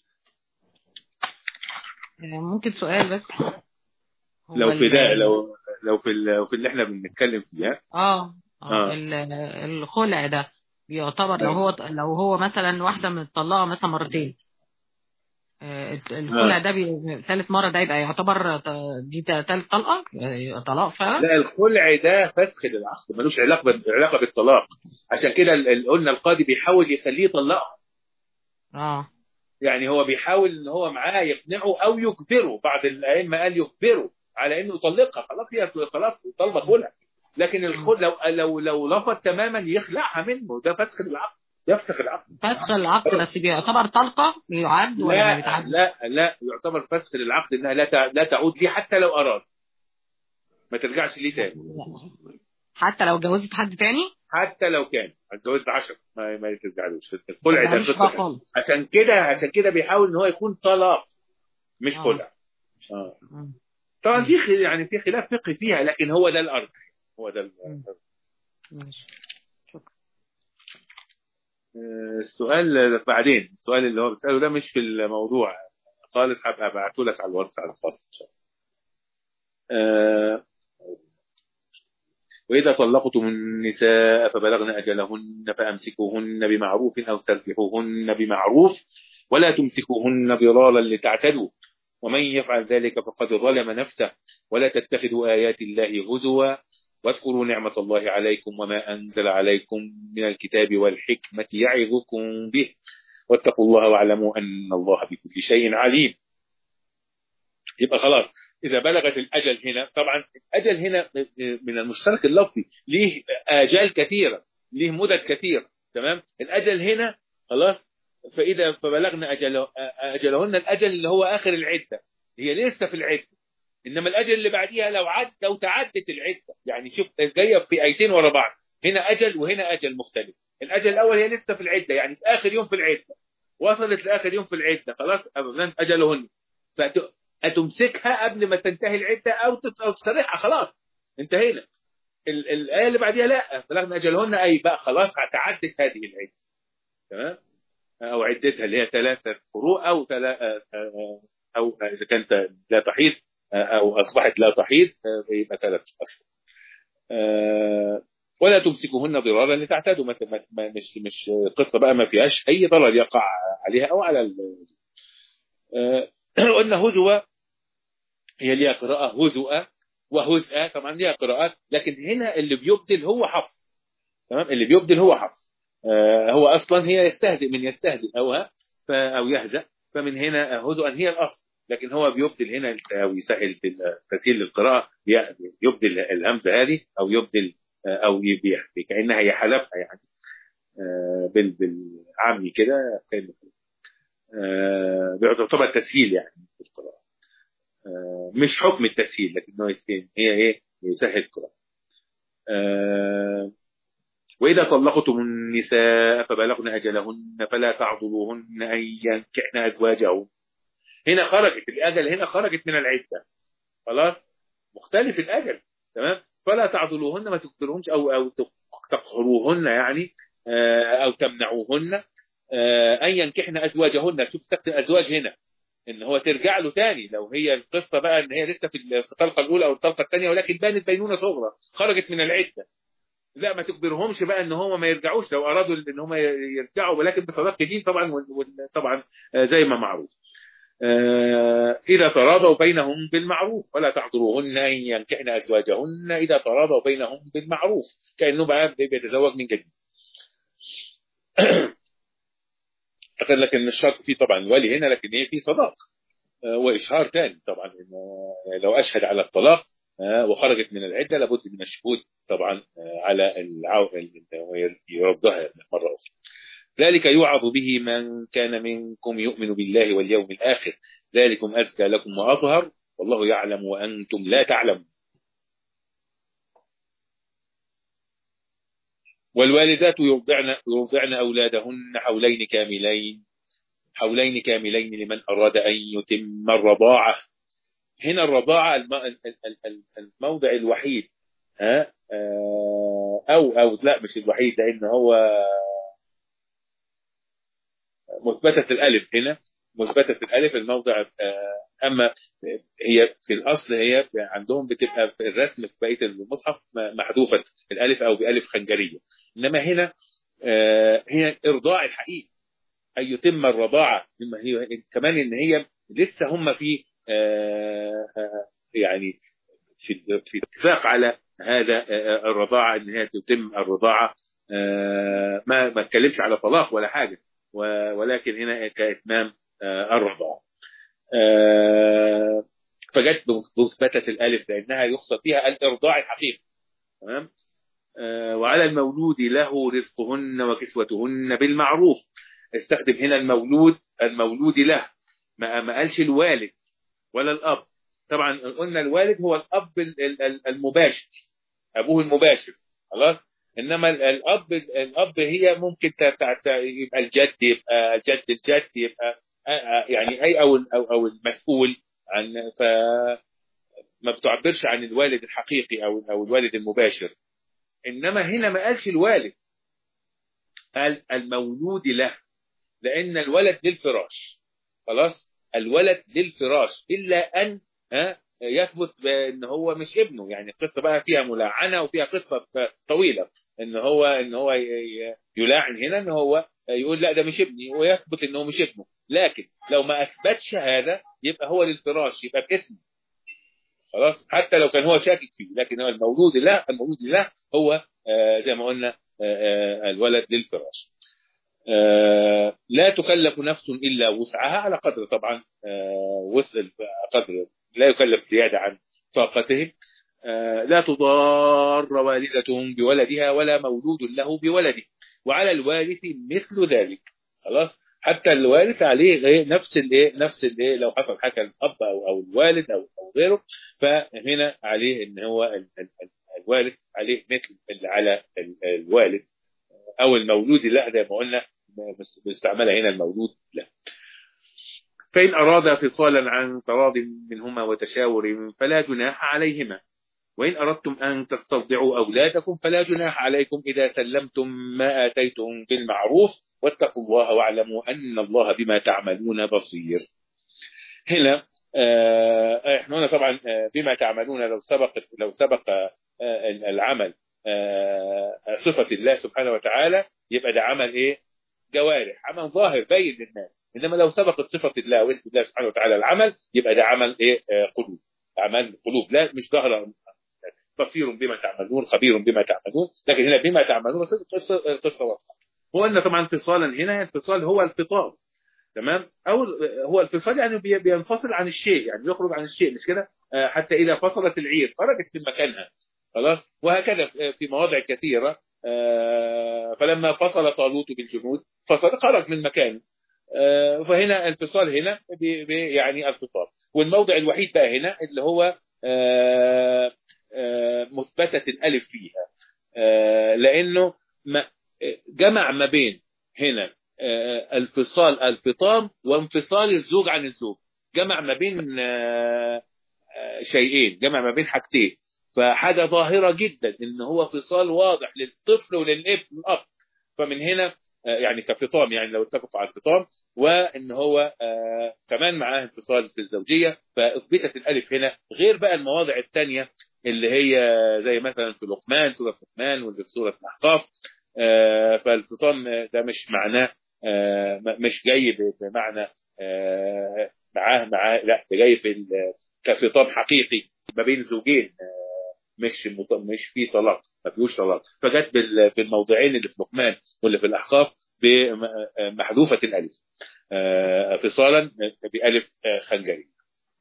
ممكن سؤال بس؟ لو في ده لو في اللي احنا بنتكلم فيها الخلع ده بيعتبر لو هو مثلا واحده متطلقه مثلا مرتين، الخلع ده ثالث مره ده يبقى يعتبر دي ثالث طلقه، طلاق فعلا؟ لا، الخلع ده فسخ للعقد، ملوش علاقه بالطلاق. عشان كده قلنا القاضي بيحاول يخليه يطلقها. يعني هو بيحاول ان هو معاه يقنعه او يجبره. بعض الائمه قال يجبره على انه يطلقها، خلاص هي خلاص طالبه خلع. لكن الخلع لو رفض تماما يخلعها منه، ده فسخ العقد، يفسخ العقد. فسخ العقد بس بيعتبر طلقه بيعد ولا ما بيتعدش؟ لا يعتبر فسخ العقد انها لا تعود ليه حتى لو اراد، ما ترجعش ليه تاني. حتى لو اتجوزت حد تاني؟ حتى لو كان اتجوزت 10 ما ترجعلوش. الخلع ده خالص. عشان كده بيحاول ان هو يكون طلاق مش خلع. طبعا في خلاف فقهي فيها، لكن هو ده الارض، هو ده ماشي. شكرا. السؤال بعدين، السؤال اللي هو بيسأله ده مش في الموضوع خالص، هبقى ابعته لك على الواتس على الخاص ان شاء الله. وإذا طلقتم النساء فبلغن أجلهن فأمسكوهن بمعروف أو سرحوهن بمعروف ولا تمسكوهن ضرارا لتعتدوا ومن يفعل ذلك فقد ظلم نفسه ولا تتخذوا آيات الله هزوا واذكروا نعمة الله عليكم وما أنزل عليكم من الكتاب والحكمة يعظكم به واتقوا الله واعلموا أن الله بكل شيء عليم. يبقى خلاص إذا بلغت الأجل هنا، طبعا الأجل هنا من المشترك اللفظي ليه آجال كثيرة، ليه مدد كثيرة، تمام. الأجل هنا خلاص، فإذا فبلغنا أجلهن، الأجل اللي هو آخر العدة، هي لسه في العدة. إنما الأجل اللي بعديها لو تعدت العدة، يعني شوف جاية في آيتين ورا بعض، هنا أجل وهنا أجل مختلف. الأجل الأول هي لسه في العدة، يعني في آخر يوم في العدة، وصلت لآخر يوم في العدة، خلاص أجلهن، أتمسكها قبل ما تنتهي العدة أو تصرحها، خلاص انتهينا. الآية اللي بعديها لا، بلغنا أجلهن، أي بقى خلاص تعدت هذه العدة، تمام، أو عدتها اللي هي 3 قروء أو إذا كانت لا تحيض أو أصبحت لا تحيض يبقى 3 أشهر. ولا تمسكوهن ضرارا لتعتدوا، مش قصة بقى ما فيهاش أي ضرر يقع عليها أو على قلنا هزوة هي ليها قراءة هزوءة وهزءة، طبعا ليها قراءات، لكن هنا اللي بيبدل هو حفص، تمام، اللي بيبدل هو حفص. هو أصلا هي يستهزئ من يستهزئ أو يهزأ، فمن هنا هزوءا هي الأصل، لكن هو بيبدل هنا أو يسهل تسهيل للقراءة، يبدل الهمزة هذه أو يبدل أو يبيع كأنها هي حلفها، يعني بالعامي كده بيعتبر تسهيل يعني في القراءة، مش حكم التسهيل لكنه هي ايه يسهل القراءة. وإذا طلقتم النساء فبلغن أجلهن فلا تعضلوهن أن ينكحن أزواجهن. هنا خرجت الأجل، هنا خرجت من العدة، خلاص مختلف الأجل، تمام. فلا تعضلوهن، ما تقدرهمش أو تقهروهن يعني، أو تمنعوهن أن ينكحن أزواجهن. شوف سكت الأزواج هنا ان هو ترجع له تاني، لو هي القصه بقى ان هي لسه في الطلقه الاولى او الطلقه الثانيه ولكن بانت بينونه صغرى خرجت من العده، لا ما تجبرهمش بقى ان هم ما يرجعوش لو ارادوا ان هم يرجعوا، ولكن بصداق دين طبعا، طبعا زي ما معروف. اذا تراضوا بينهم بالمعروف ولا تعذروهن ان ينكحن ازواجهن اذا تراضوا بينهم بالمعروف، كانه بقى بيتزوج من جديد. لكن الشرط فيه طبعا الولي هنا، لكن هي في صداق وإشهار تاني طبعا، إنه لو أشهد على الطلاق وخرجت من العدة لابد من الشهود طبعا على يرضها مرة أخرى. ذلك يوعظ به من كان منكم يؤمن بالله واليوم الآخر ذلكم أزكى لكم وأطهر والله يعلم وأنتم لا تعلمون. والوالدات يرضعن أولادهن حولين كاملين لمن أراد أن يتم الرضاعة. هنا الرضاعة الموضع الوحيد أو لا مش الوحيد، لأن هو مثبتة الألف، هنا مثبتة الألف الموضع، أما هي في الأصل هي عندهم بتبقى في الرسم في بقية المصحف محذوفة الألف أو بألف خنجرية، إنما هنا هي إرضاع الحقيقي أن يتم الرضاعة، هي كمان إن هي لسه هم في يعني في اتفاق على هذا الرضاعة، إن هي تتم الرضاعة، ما اتكلمش على طلاق ولا حاجة، ولكن هنا كإتمام الرضاعة. فجت مثبتة الألف لأنها يقصد فيها الإرضاع الحقيقي. تمام. وعلى المولود له رزقهن وكسوتهن بالمعروف. استخدم هنا المولود له، ما قالش الوالد ولا الأب. طبعا قلنا الوالد هو الأب المباشر، أبوه المباشر، خلاص. إنما الأب هي ممكن يبقى الجد، يبقى جد الجد، يبقى يعني أي أو المسؤول عن، فما بتعبرش عن الوالد الحقيقي أو الوالد المباشر. إنما هنا ما قالش الوالد، قال المولود له، لأن الولد للفراش، خلاص. الولد للفراش إلا أن يثبت بأن هو مش ابنه. يعني القصة بقى فيها ملاعنة وفيها قصة طويلة، إن هو يلاعن هنا، إن هو يقول لا ده مش ابني، ويثبت إنه مش ابنه. لكن لو ما أثبتش هذا يبقى هو للفراش، يبقى باسمه، خلاص، حتى لو كان هو شاكك فيه. لكن هو المولود له هو زي ما قلنا الولد للفراش. لا تكلف نفس إلا وسعها، على قدر طبعا وسع قدر، لا يكلف زيادة عن طاقته. لا تضار والدة بولدها ولا مولود له بولده، وعلى الوارث مثل ذلك، خلاص. حتى الوارث عليه نفس الايه لو حصل حاجه الاب او الوالد او غيره، فهنا عليه ان هو الوارث عليه مثل اللي على الوالد او المولود له، زي ما قلنا بيستعملها هنا المولود له. فإن أراد فصالا عن تراض منهما وتشاور فلا جناح عليهما، وإن أردتم أن تسترضعوا أولادكم فلا جناح عليكم إذا سلمتم ما آتيتم بالمعروف، واتقوا الله واعلموا أن الله بما تعملون بصير. هنا احنا هنا طبعا بما تعملون لو سبق العمل صفة الله سبحانه وتعالى، يبقى ده عمل ايه؟ جوارح، عمل ظاهر باين للناس. انما لو سبقت صفة الله واسم الله سبحانه وتعالى العمل، يبقى ده عمل ايه؟ قلوب، عمل قلوب، لا مش ظاهر. بصير بما تعملون، خبير بما تعملون، لكن هنا بما تعملون قصة واضحة. هو ان طبعا انفصالا هنا، انفصال هو الفطام، تمام، او هو الفصال يعني بينفصل عن الشيء، يعني يخرج عن الشيء، مش كده؟ حتى اذا فصلت العير خرجت من مكانها، خلاص. وهكذا في مواضع كثيرة. فلما فصل طالوت بالجنود فصل، خرج من مكانه. فهنا الفصال هنا يعني الفطام. والموضع الوحيد بقى هنا اللي هو مثبتة الألف فيها، لأنه جمع ما بين هنا الفطام وانفصال الزوج عن الزوج، جمع ما بين شيئين، جمع ما بين حاجتين. فحاجة ظاهرة جدا ان هو فصال واضح للطفل وللابن الاب. فمن هنا يعني كفطام، يعني لو اتفقوا على الفطام، وان هو كمان معاه انفصال في الزوجية، فاثبتت الالف هنا، غير بقى المواضع الثانية اللي هي زي مثلا في لقمان، سورة لقمان، واللي في سورة الاحقاف. فالفطام ده مش معناه مش جاي بمعنى معاه لا، ده جاي في كفطام حقيقي ما بين زوجين، مش في طلاق، ما فيهوش طلاق. فجت في الموضعين اللي في لقمان واللي في الاحقاف بمحذوفه الالف، فصالا بالف خنجري.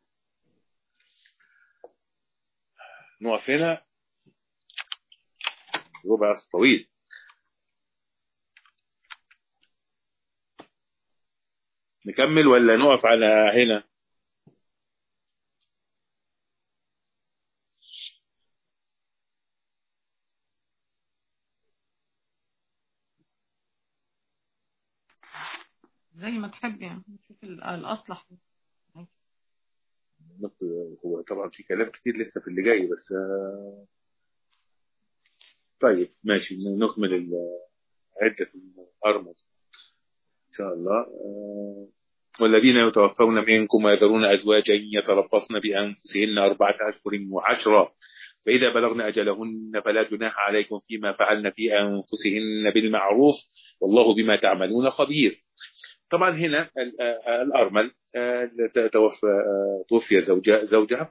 نقف هنا، ربع طويل. نكمل ولا نقف على هنا؟ زي ما تحب يعني، شوف الأصلح. هو طبعا في كلام كتير لسه في اللي جاي، بس طيب ماشي، نكمل عدة الأرمل إن شاء الله. والذين يتوفون منكم ويذرون أزواجا يتربصن بأنفسهن 4 أشهر و10، فإذا بلغن أجلهن فلا جناح عليكم فيما فعلن في أنفسهن بالمعروف، والله بما تعملون خبير. طبعا هنا الأرمل توفي زوجها،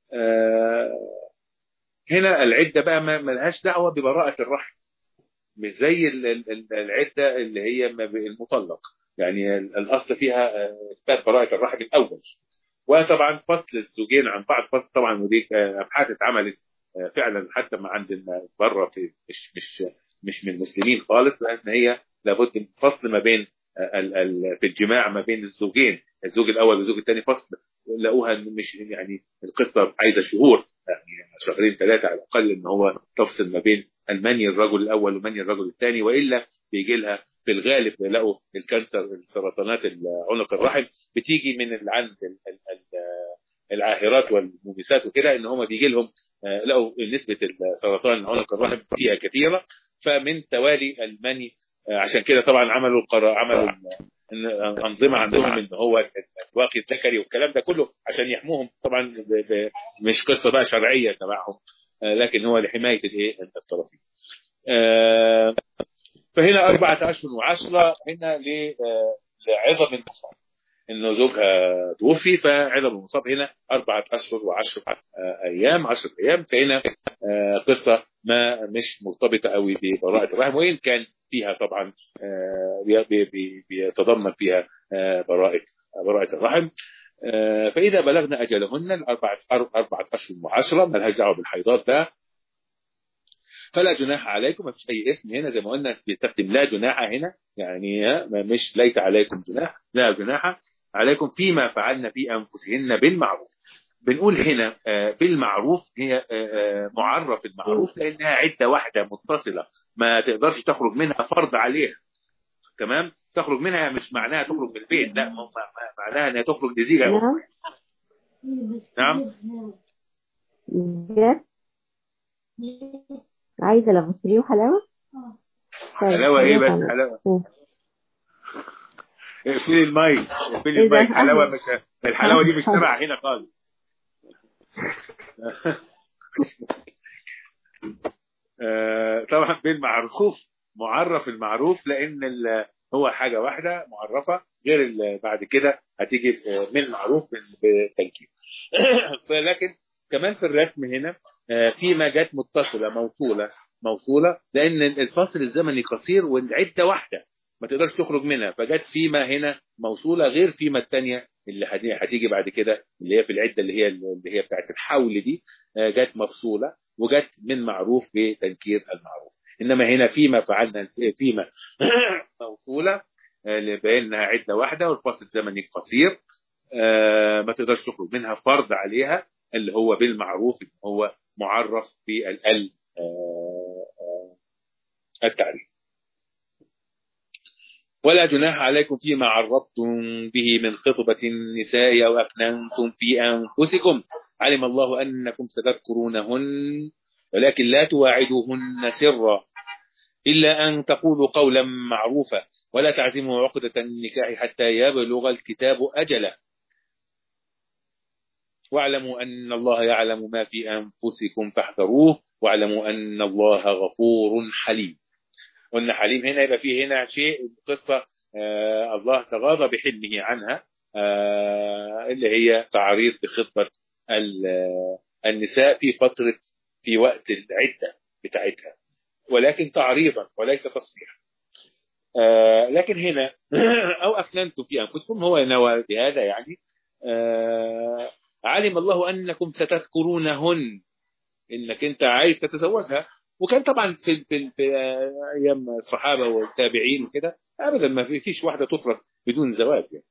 هنا العدة بقى ما لهاش دعوة ببراءة الرحم، مش زي العدة اللي هي المطلق. يعني الأصل فيها إثبات براءة الرحم الأول، وطبعا فصل الزوجين عن بعض فصل طبعا، ودي ابحاث اتعملت فعلا حتى ما عندنا بره، في مش من المسلمين خالص، لان هي لابد من فصل ما بين في الجماع ما بين الزوجين، الزوج الاول والزوج الثاني فصل. لقوها مش يعني القصه عايزه شهور، يعني شهرين ثلاثه على الاقل، ان هو تفصل ما بين المني الرجل الاول ومني الرجل الثاني، والا بيجي لها في الغالب لقوا الكانسر، السرطانات عنق الرحم بتيجي من عند العاهرات والمومسات وكده، ان هم بيجي لهم لقوا نسبه سرطان عنق الرحم فيها كثيره، فمن توالي المني. عشان كده طبعا عملوا الانظمه عندهم ان هو الواقي الذكري والكلام ده كله عشان يحموهم طبعا، مش قصه بقى شرعيه تبعهم، لكن هو لحمايه الايه الطرفين. فهنا 4 أشهر و10 هنا لعظم المصاب، انه زوجها توفي، فعظم المصاب هنا 4 أشهر و10 ايام، 10 ايام. فهنا قصه ما مش مرتبطه قوي ببراءه الرحم، وان كان فيها طبعا بيتضمن فيها براءه الرحم. فاذا بلغنا اجلهن 4 أشهر و10، ما لهاش دعوه بالحيضات ده، فلا جناح عليكم، ما فيش اي اسم هنا، زي ما قلنا بيستخدم لا جناح هنا، يعني مش ليس عليكم جناح، لا جناح عليكم فيما فعلنا في انفسهن بالمعروف. بنقول هنا بالمعروف، هي معرف المعروف لانها عده واحده متصله ما تقدرش تخرج منها فرض عليها، تمام؟ تخرج منها مش معناها تخرج من البيت، لا، معناها انها تخرج لزيجه اخرى. نعم. عايزه لافوسفوري وحلاوه. حلاوه ايه بس؟ حلاوه اقفلي المايك، اقفلي المايك. حلاوه مش الحلاوه دي مش تبع هنا خالص. طبعا بالمعروف، معرف المعروف لان هو حاجه واحده معرفه، غير بعد كده هتيجي من معروف بالتنكير. لكن كمان في الرسم هنا فيما جت متصله موصوله لان الفاصل الزمني قصير والعده واحده ما تقدرش تخرج منها، فجت فيما هنا موصوله غير فيما الثانيه اللي هتيجي بعد كده، اللي هي في العده اللي هي بتاعت الحول دي، جت مفصوله وجت من معروف بتنكير المعروف. انما هنا فيما فعلنا فيما موصوله لبين انها عده واحده والفاصل الزمني قصير، ما تقدرش تخرج منها فرض عليها، اللي هو بالمعروف اللي هو معرف بالتعريف. ولا جناح عليكم فيما عرضتم به من خطبة النساء أو أكننتم في أنفسكم، علم الله أنكم ستذكرونهن ولكن لا تواعدوهن سرا إلا أن تقولوا قولا معروفا ولا تعزموا عقدة النكاح حتى يبلغ الكتاب أجله واعلموا أن الله يعلم ما في أنفسكم فاحذروه واعلموا أن الله غفور حليم. قلنا حليم هنا يبقى فيه هنا شيء قصة الله تغاضى بحلمه عنها، اللي هي تعريض بخطبة النساء في وقت العدة بتاعتها، ولكن تعريضا وليس تصريحا. لكن هنا أو أفننتم في أنفسكم هو نوى بهذا، يعني علم الله أنكم ستذكرونهن، إنك أنت عايز تتزوجها. وكان طبعا في ايام الصحابه والتابعين وكده ابدا ما فيش واحده تترك بدون زواج يعني.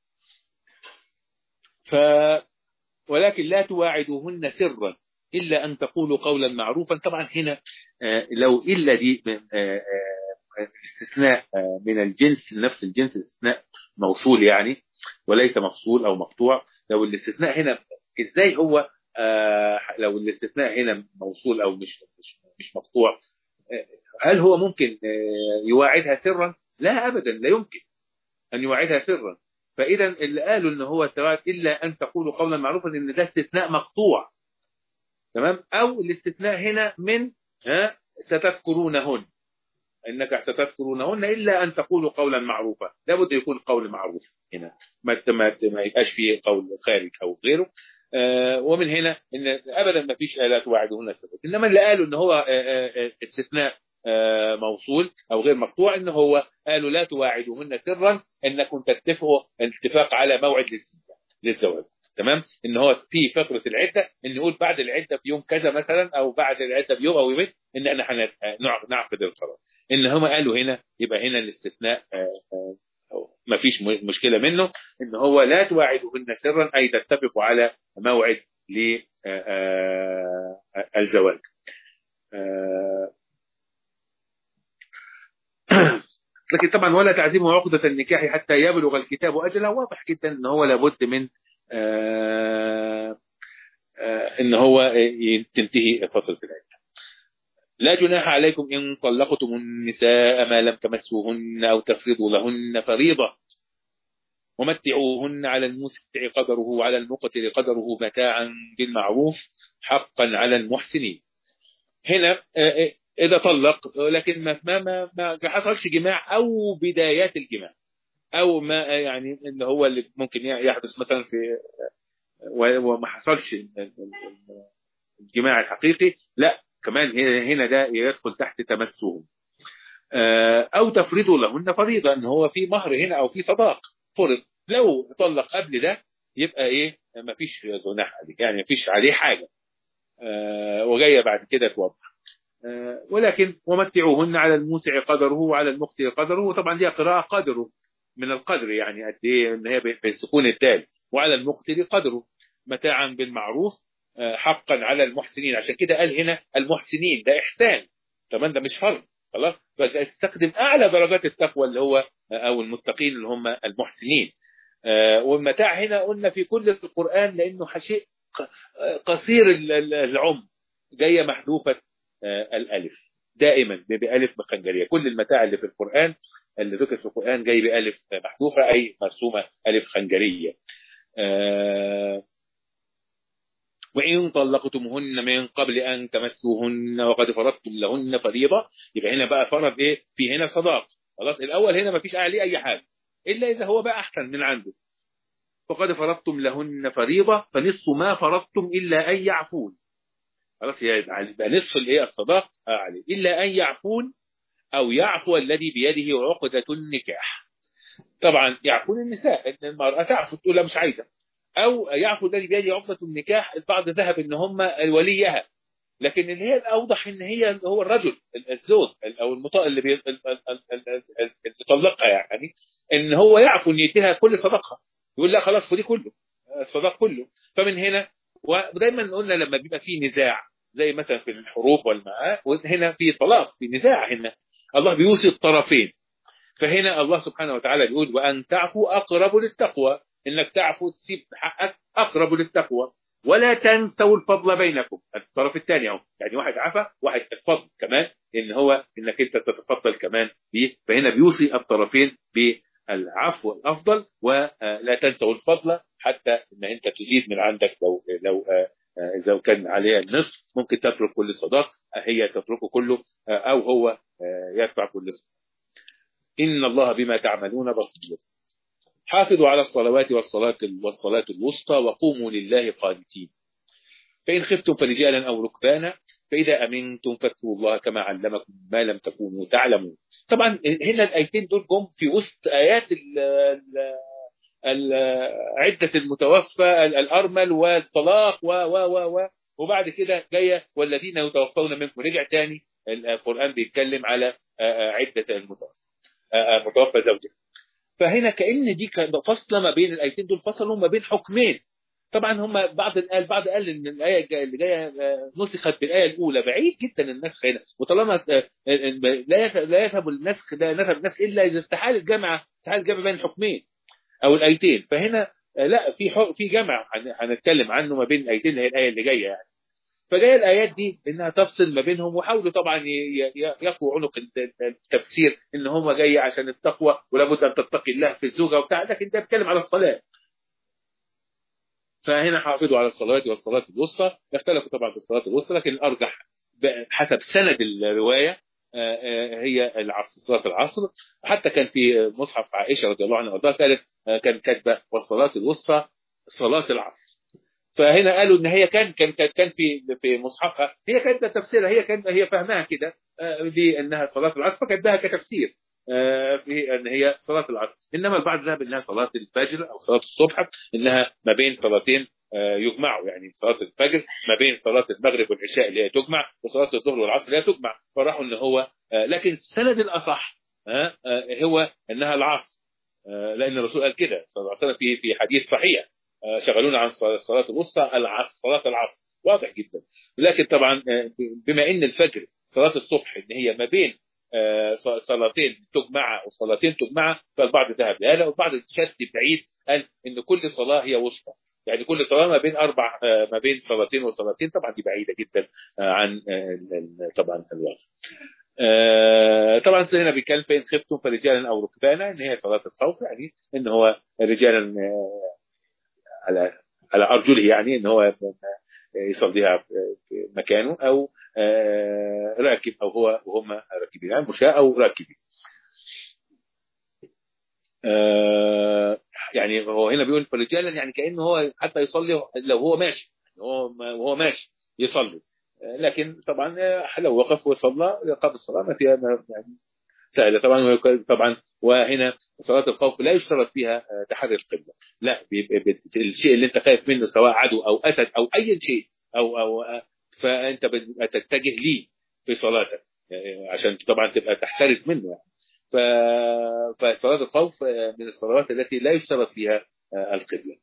ولكن لا تواعدوهن سرا الا ان تقولوا قولا معروفا. طبعا هنا لو الا دي استثناء من الجنس، نفس الجنس، استثناء موصول يعني وليس مفصول او مقطوع. لو الاستثناء هنا ازاي هو لو الاستثناء هنا موصول او مش مقطوع، هل هو ممكن يواعدها سرا؟ لا ابدا، لا يمكن ان يواعدها سرا. فاذا اللي قالوا ان هو التواعد الا ان تقولوا قولا معروفا ان ده استثناء مقطوع، تمام؟ او الاستثناء هنا من ستذكرونهن، انك ستذكرونهن الا ان تقولوا قولا معروفا، لابد يكون قول معروف هنا، ما يبقاش فيه قول خارج او غيره. ومن هنا ان ابدا ما فيش لا توعدهن سرا. انما اللي قالوا ان هو استثناء موصول او غير مقطوع، ان هو قالوا لا تواعدوهن سرا انكم تتفقوا اتفاق على موعد للزواج. تمام، ان هو في فتره العده، ان نقول بعد العده في يوم كذا مثلا، او بعد العده بيوم او يومين ان احنا نعقد القرار. ان هم قالوا هنا، يبقى هنا الاستثناء ما فيش مشكله منه، ان هو لا تواعدهن سرا، اي تتفقوا على موعد للزواج. لكن طبعا ولا تعزموا عقدة النكاح حتى يبلغ الكتاب أجله، واضح جدا ان هو لابد من ان هو تنتهي فترة العدة. لا جناح عليكم إن طلقتم النساء ما لم تمسوهن أو تفرضوا لهن فريضة ومتعوهن على الموسع قدره وعلى المقتر قدره متاعا بالمعروف حقا على المحسنين. هنا إذا طلق لكن ما حصلش جماع أو بدايات الجماع، أو ما يعني اللي هو اللي ممكن يحدث مثلا في وما حصلش الجماع الحقيقي، لا كمان هنا ده يدخل تحت تمسهم. أو تفرضوا لهن فريضة، ان هو في مهر هنا او في صداق فرض. لو طلق قبل ده يبقى ايه، ما فيش جناح عليه، يعني ما فيش عليه حاجة وجاية بعد كده توضح. ولكن ومتعوهن على الموسع قدره وعلى المقتر قدره، وطبعا دي قراءة قدره من القدر، يعني قد ايه ان هي بالسكون الدال، وعلى المقتر قدره متاعا بالمعروف حقا على المحسنين. عشان كده قال هنا المحسنين، ده احسان تمام، ده مش فرض خلاص، فتستخدم اعلى درجات التقوى اللي هو او المتقين اللي هم المحسنين. والمتاع هنا قلنا في كل القرآن لانه شيء قصير العمر، جايه محذوفه الالف دائما بألف مخنجريه. كل المتاع اللي في القرآن اللي ذكر في القرآن جاي بألف محذوفه، اي مرسومه ألف خنجريه. وإن طلقتمهن من قبل أن تمسوهن وقد فرضتم لهن فريضة، يبقى هنا بقى فرض إيه؟ في هنا صداق خلاص. الأول هنا ما فيش عليه أي حاجة إلا إذا هو بقى أحسن من عنده. وقد فرضتم لهن فريضة فنصف ما فرضتم إلا أن يعفون. خلاص يبقى نصف الإيه الصداق عليه، إلا أن يعفون أو يعفو الذي بيده عقدة النكاح. طبعا يعفون النساء، إن المرأة تعفو تقول لا مش عايزة، أو يعفو الذي بيده عقدة النكاح. البعض ذهب إن هم وليها، لكن اللي هي الأوضح إن هي هو الرجل الزوج أو اللي بيطلقها، يعني إن هو يعفو إن يديها كل صدقها، يقول لا خلاص خدي كله الصداق كله. فمن هنا ودايما قلنا لما بيبقى في نزاع زي مثلا في الحروب والمعاه، وهنا في طلاق في نزاع، هنا الله بيوصي الطرفين. فهنا الله سبحانه وتعالى بيقول وأن تعفوا أقرب للتقوى، إنك تعفو تسيب حقك أقرب للتقوى، ولا تنسوا الفضل بينكم. الطرف الثاني اهو، يعني واحد عفا واحد الفضل كمان، إن هو إنك أنت تتفضل كمان بيه. فهنا بيوصي الطرفين بالعفو الأفضل، ولا تنسوا الفضل، حتى إن أنت تزيد من عندك. لو إذا كان عليها النصف ممكن تترك كل صداق، هي تتركه كله أو هو يدفع كل صداق. إن الله بما تعملون بصير. حافظوا على الصلوات والصلاة الوسطى وقوموا لله قانتين. فإن خفتم فرجالا أو ركبانا فإذا أمنتم فاذكروا الله كما علمكم ما لم تكونوا تعلمون. طبعا هنا الآيتين دول جم في وسط آيات عدة المتوفى الأرمل والطلاق وبعد كده جاية والذين يتوفون منكم. رجع تاني القرآن بيتكلم على عدة المتوفى زوجها. فهنا كأن دي فصل ما بين الآيتين دول، فصلوا ما بين حكمين. طبعا هم بعض قال ان الآية اللي جاية نسخت بالآية الأولى، بعيد جدا النسخ هنا. وطالما لا يذهب النسخ ده نذهب النسخ إلا إذا استحال الجمع بين الحكمين أو الآيتين. فهنا لا في جمع هنتكلم عنه ما بين الآيتين اللي هي الآية اللي جاية يعني. فجاء الآيات دي إنها تفصل ما بينهم، وحاولوا طبعا يقوا عنق التفسير إن هم جاي عشان التقوى ولابد أن تتقي الله في الزوجة وبتاع، لكن ده بيتكلم على الصلاة. فهنا حافظوا على الصلوات والصلاة الوسطى. اختلفوا طبعا في الصلاة الوسطى، لكن الأرجح حسب سند الرواية هي العصر، صلاة العصر. حتى كان في مصحف عائشة رضي الله عنها وارضاها كان كاتبة والصلاة الوسطى صلاة العصر. فهنا قالوا ان هي كان في مصحفها، هي كانت تفسيرها، هي فهمها كده لانها صلاه العصر فكتبها كتفسير. في ان هي صلاه العصر، انما البعض ذهب انها صلاه الفجر او صلاه الصبح، انها ما بين صلاتين يجمعوا، يعني صلاه الفجر ما بين صلاه المغرب والعشاء اللي هي تجمع، وصلاه الظهر والعصر اللي هي تجمع، فراحوا ان هو لكن السند الاصح هو انها العصر، لان الرسول قال كده صلى الله عليه وسلم في حديث صحيح شغلونا عن الصلاه الوسطى العصر، صلاه العصر واضح جدا. لكن طبعا بما ان الفجر صلاه الصبح ان هي ما بين صلاتين تجمع وصلاتين تجمع، فالبعض ذهب لهذا، والبعض شد بعيد قال ان كل صلاه هي وسطى، يعني كل صلاه ما بين ما بين صلاتين وصلاتين، طبعا دي بعيده جدا عن طبعا الواقع. طبعا هنا بيتكلم فإن خفتم فرجالا أو ركبانا، إن هي صلاة الخوف، يعني إن هو رجالا على أرجله، يعني إن هو يصليها في مكانه، أو راكب، أو هو وهم راكبين، يعني مشاة أو راكبين. يعني هو هنا بيقول فرجالا، يعني كأنه هو حتى يصلي لو هو ماشي، وهو ماشي يصلي، لكن طبعا لو وقف وصلى قبل الصلاة ما فيها يعني سهله طبعا. طبعا وهنا صلاه الخوف لا يشترط فيها تحري القبله، لا الشيء اللي انت خايف منه سواء عدو او اسد او اي شيء او فانت تتجه ليه في صلاتك عشان طبعا تبقى تحترز منه يعني. فصلاه الخوف من الصلوات التي لا يشترط فيها القبله.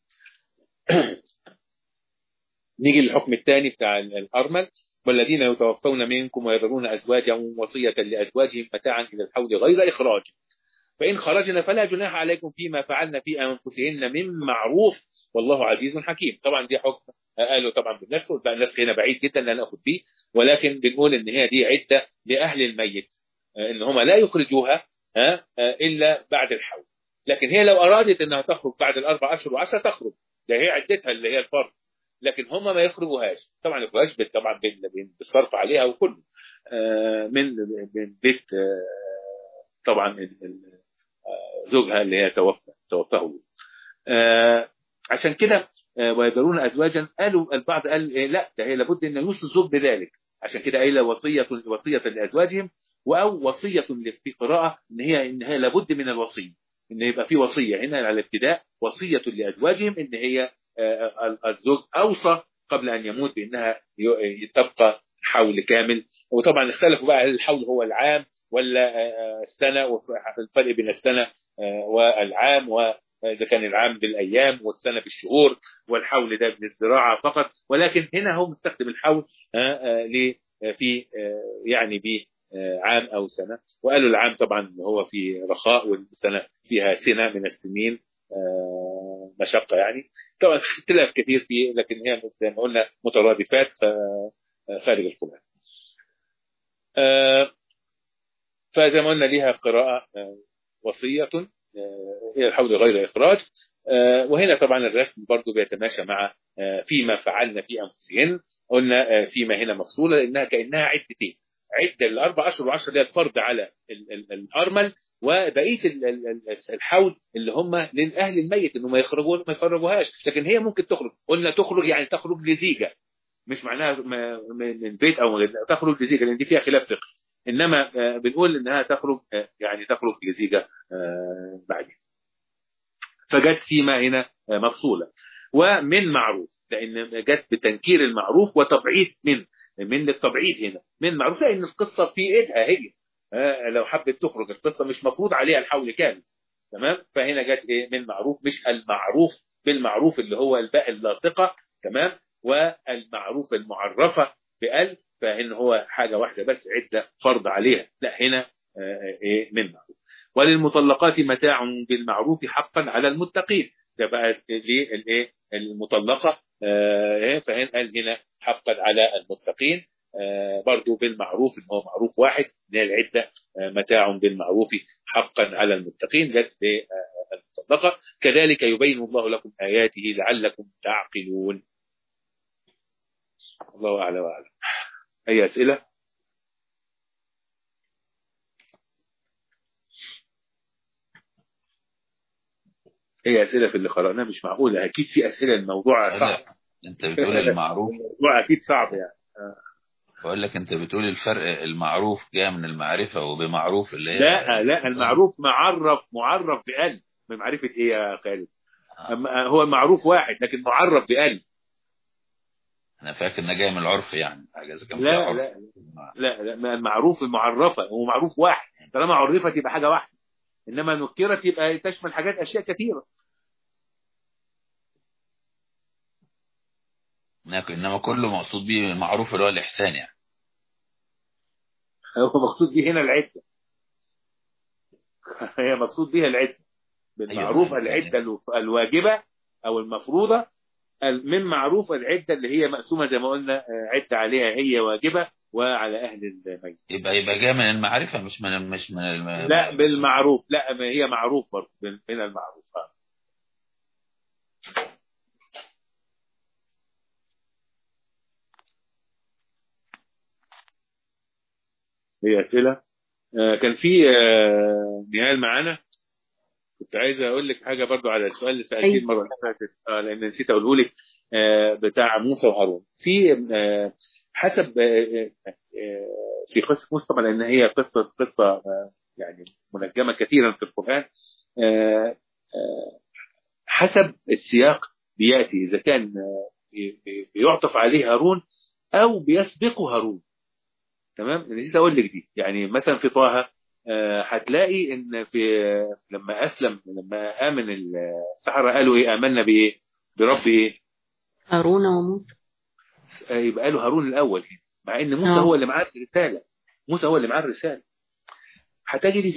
نيجي للحكم الثاني بتاع الارمل، والذين يتوفون منكم ويذرون ازواجا وصيه لازواجهم متاعا الى الحول غير اخراج، فإن خرجنا فلا جناح عليكم فيما فعلن في أنفسهن من معروف والله عزيز حكيم. طبعا دي حكم قالوا طبعا بالنسخ، بقى النسخ هنا بعيد جدا لا ناخذ بيه، ولكن بنقول ان هي دي عده لاهل الميت ان هم لا يخرجوها الا بعد الحول، لكن هي لو ارادت انها تخرج بعد الاربع اشهر وعشره تخرج، ده هي عدتها اللي هي الفرض، لكن هم ما يخرجوهاش طبعا، ما يخرجوهاش طبعا بالصرف عليها وكله من بيت طبعا زوجها اللي هي توفاه. عشان كده ويذرون ازواجا، قالوا البعض قال لا ده هي لابد ان يوصي الزوج بذلك، عشان كده قايله وصيه لازواجهم، او وصيه في قراءه ان هي لابد من الوصيه، ان يبقى في وصيه هنا على الابتداء، وصيه لازواجهم ان هي الزوج اوصى قبل ان يموت بانها تبقى حول كامل. وطبعا اختلفوا بقى هل الحول هو العام ولا السنه، والفرق بين السنه والعام، وإذا كان العام بالأيام والسنة بالشهور، والحول ده بالزراعة فقط، ولكن هنا هو مستخدم الحول في يعني بعام أو سنة، وقالوا العام طبعا هو في رخاء، والسنة فيها سنة من السنين مشقة يعني. طبعا اختلاف كثير فيه، لكن هي زي ما قلنا مترادفات خارج القرآن. فزي ما قلنا ليها قراءة وصية إلى الحول غير إخراج، وهنا طبعا الرسم برضو بيتماشى مع فيما فعلنا في أنفسهن، قلنا فيما هنا مفصولة لأنها كأنها عدتين، عدة الأربع أشهر وعشرة اللي هي الفرض على الأرمل، وبقية الحول اللي هم للأهل الميت إنه ما يخرجوهاش، لكن هي ممكن تخرج، قلنا تخرج يعني تخرج لزيجة، مش معناها من بيت أو تخرج لزيجة، لأن دي فيها خلاف فقهي، انما بنقول انها تخرج يعني تخرج لزيجة بعدين. فجت فيما هنا مفصولة، ومن معروف لان جت بتنكير المعروف وتبعيد من التبعيد هنا من معروف، لان القصة في ايدها هي لو حبت تخرج القصة مش مفروض عليها الحول كامل، تمام. فهنا جت ايه من معروف، مش المعروف بالمعروف اللي هو الباء اللاصقة، تمام، والمعروف المعرفة بال، فإن هو حاجة واحدة بس عدة فرض عليها، لا هنا إيه من معروف. وللمطلقات متاع بالمعروف حقا على المتقين، ده بقى ليه المطلقة فهنا قال هنا حقا على المتقين برضو بالمعروف، ان هو معروف واحد من العدة متاع بالمعروف حقا على المتقين، جت للمطلقة. كذلك يبين الله لكم آياته لعلكم تعقلون. الله أعلى وأعلم. أي أسئلة؟ أي أسئلة في اللي قرأناه؟ مش معقولة، أكيد في أسئلة، الموضوع صعب. أنت بتقول المعروف الموضوع أكيد صعب يعني. بقول لك انت بتقول الفرق المعروف جاء من المعرفة وبمعروف اللي هي لا المعروف معرف بأل. بمعرفة ايه يا خالد؟ هو المعروف واحد لكن معرف بأل. انا فاكر انها جايه من العرف، يعني حاجه اذا كان فيها لا عرف. لا لا المعروف المعرفة هو معروف واحد، طالما عرفت يبقى حاجة واحدة، انما نكرت يبقى تشمل حاجات اشياء كثيرة. انما كله مقصود به المعروف اللي هو الاحسان يعني. هو مقصود به هنا العدة. هي مقصود بها العدة ايوه بالمعروف، العدة الواجبة او المفروضة، من معروف العدة اللي هي مقسومة زي ما قلنا، عدة عليها هي واجبة وعلى اهل الميت. يبقى جايه من المعرفه مش من لا بالمعروف، لا ما هي معروف برضه من المعروف. هي أسئلة. كان في نهال معانا، كنت عايز اقول لك حاجه برضو على السؤال اللي سالتيه أيوة. المره اللي فاتت، لان نسيت اقوله لك، بتاع موسى وهارون. في حسب في قصه موسى طبعا، لان هي قصه يعني منجمه كثيرا في القران. حسب السياق بياتي اذا كان بيعطف عليه هارون او بيسبقه هارون. تمام، نسيت اقول لك دي. يعني مثلا في طه هتلاقي ان في لما امن السحرة قالوا ايه؟ امنا بايه؟ برب ايه؟ هارون وموسى. يبقى قالوا هارون الاول هنا، مع ان موسى هو اللي معاه الرساله. موسى هو اللي معاه الرساله. هتجدي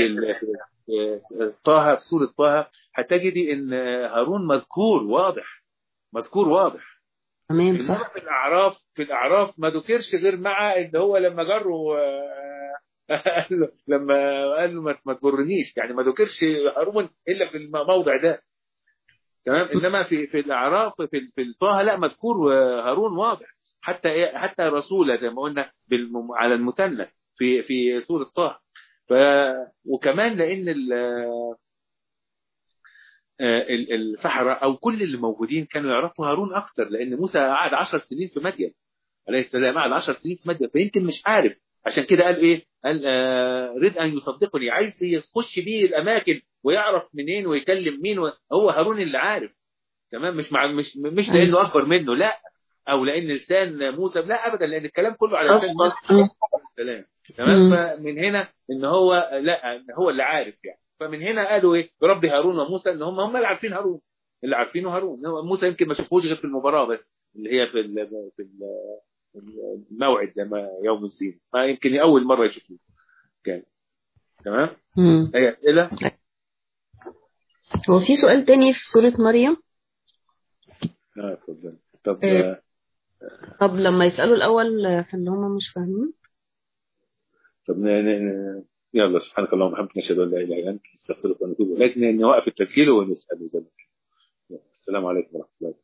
في طه، في سوره طه هتجدي ان هارون مذكور واضح، مذكور واضح. تمام انما صح. في الاعراف ما ذكرش غير مع اللي هو لما جروا قال له ما تضرنيش، يعني ما ذكرش هارون الا في الموضع ده. تمام، انما في الاعراف في الطه لا، مذكور هارون واضح. حتى حتى رسوله زي ما قلنا على المثنى في سوره طه. ف وكمان لان السحرة او كل اللي موجودين كانوا يعرفوا هارون اكتر، لان موسى قعد 10 سنين في مدين عليه السلام، قعد 10 سنين في مدين، فيمكن مش عارف. عشان كده قال ايه؟ قال رد ان يصدقني، عايز يخش بيه الاماكن ويعرف منين ويكلم مين، هو هارون اللي عارف. تمام، مش لانه أيوة. اكبر منه، لا، او لان لسان موسى، لا ابدا، لان الكلام كله على لسان موسى عليه السلام. تمام، فمن هنا ان هو لا، هو اللي عارف يعني. فمن هنا قالوا ايه؟ برب هارون وموسى، ان هم اللي عارفين هارون، اللي عارفينه هارون. هو موسى يمكن ما شافوش غير في المباراه بس، اللي هي الموعد لما يوم الزينه، ما يمكن اول مره يشوفوه كان. تمام. هي اسئله. هو في سؤال تاني في سورة مريم. اتفضل. طب طب لما يسألوا الأول في اللي هم مش فاهمين. طب يلا، سبحانك اللهم وبحمدك، نشهد ان لا اله الا انت، نستغفرك ونتوب اليك. نوقف التسجيل ونسال. السلام عليكم ورحمه الله.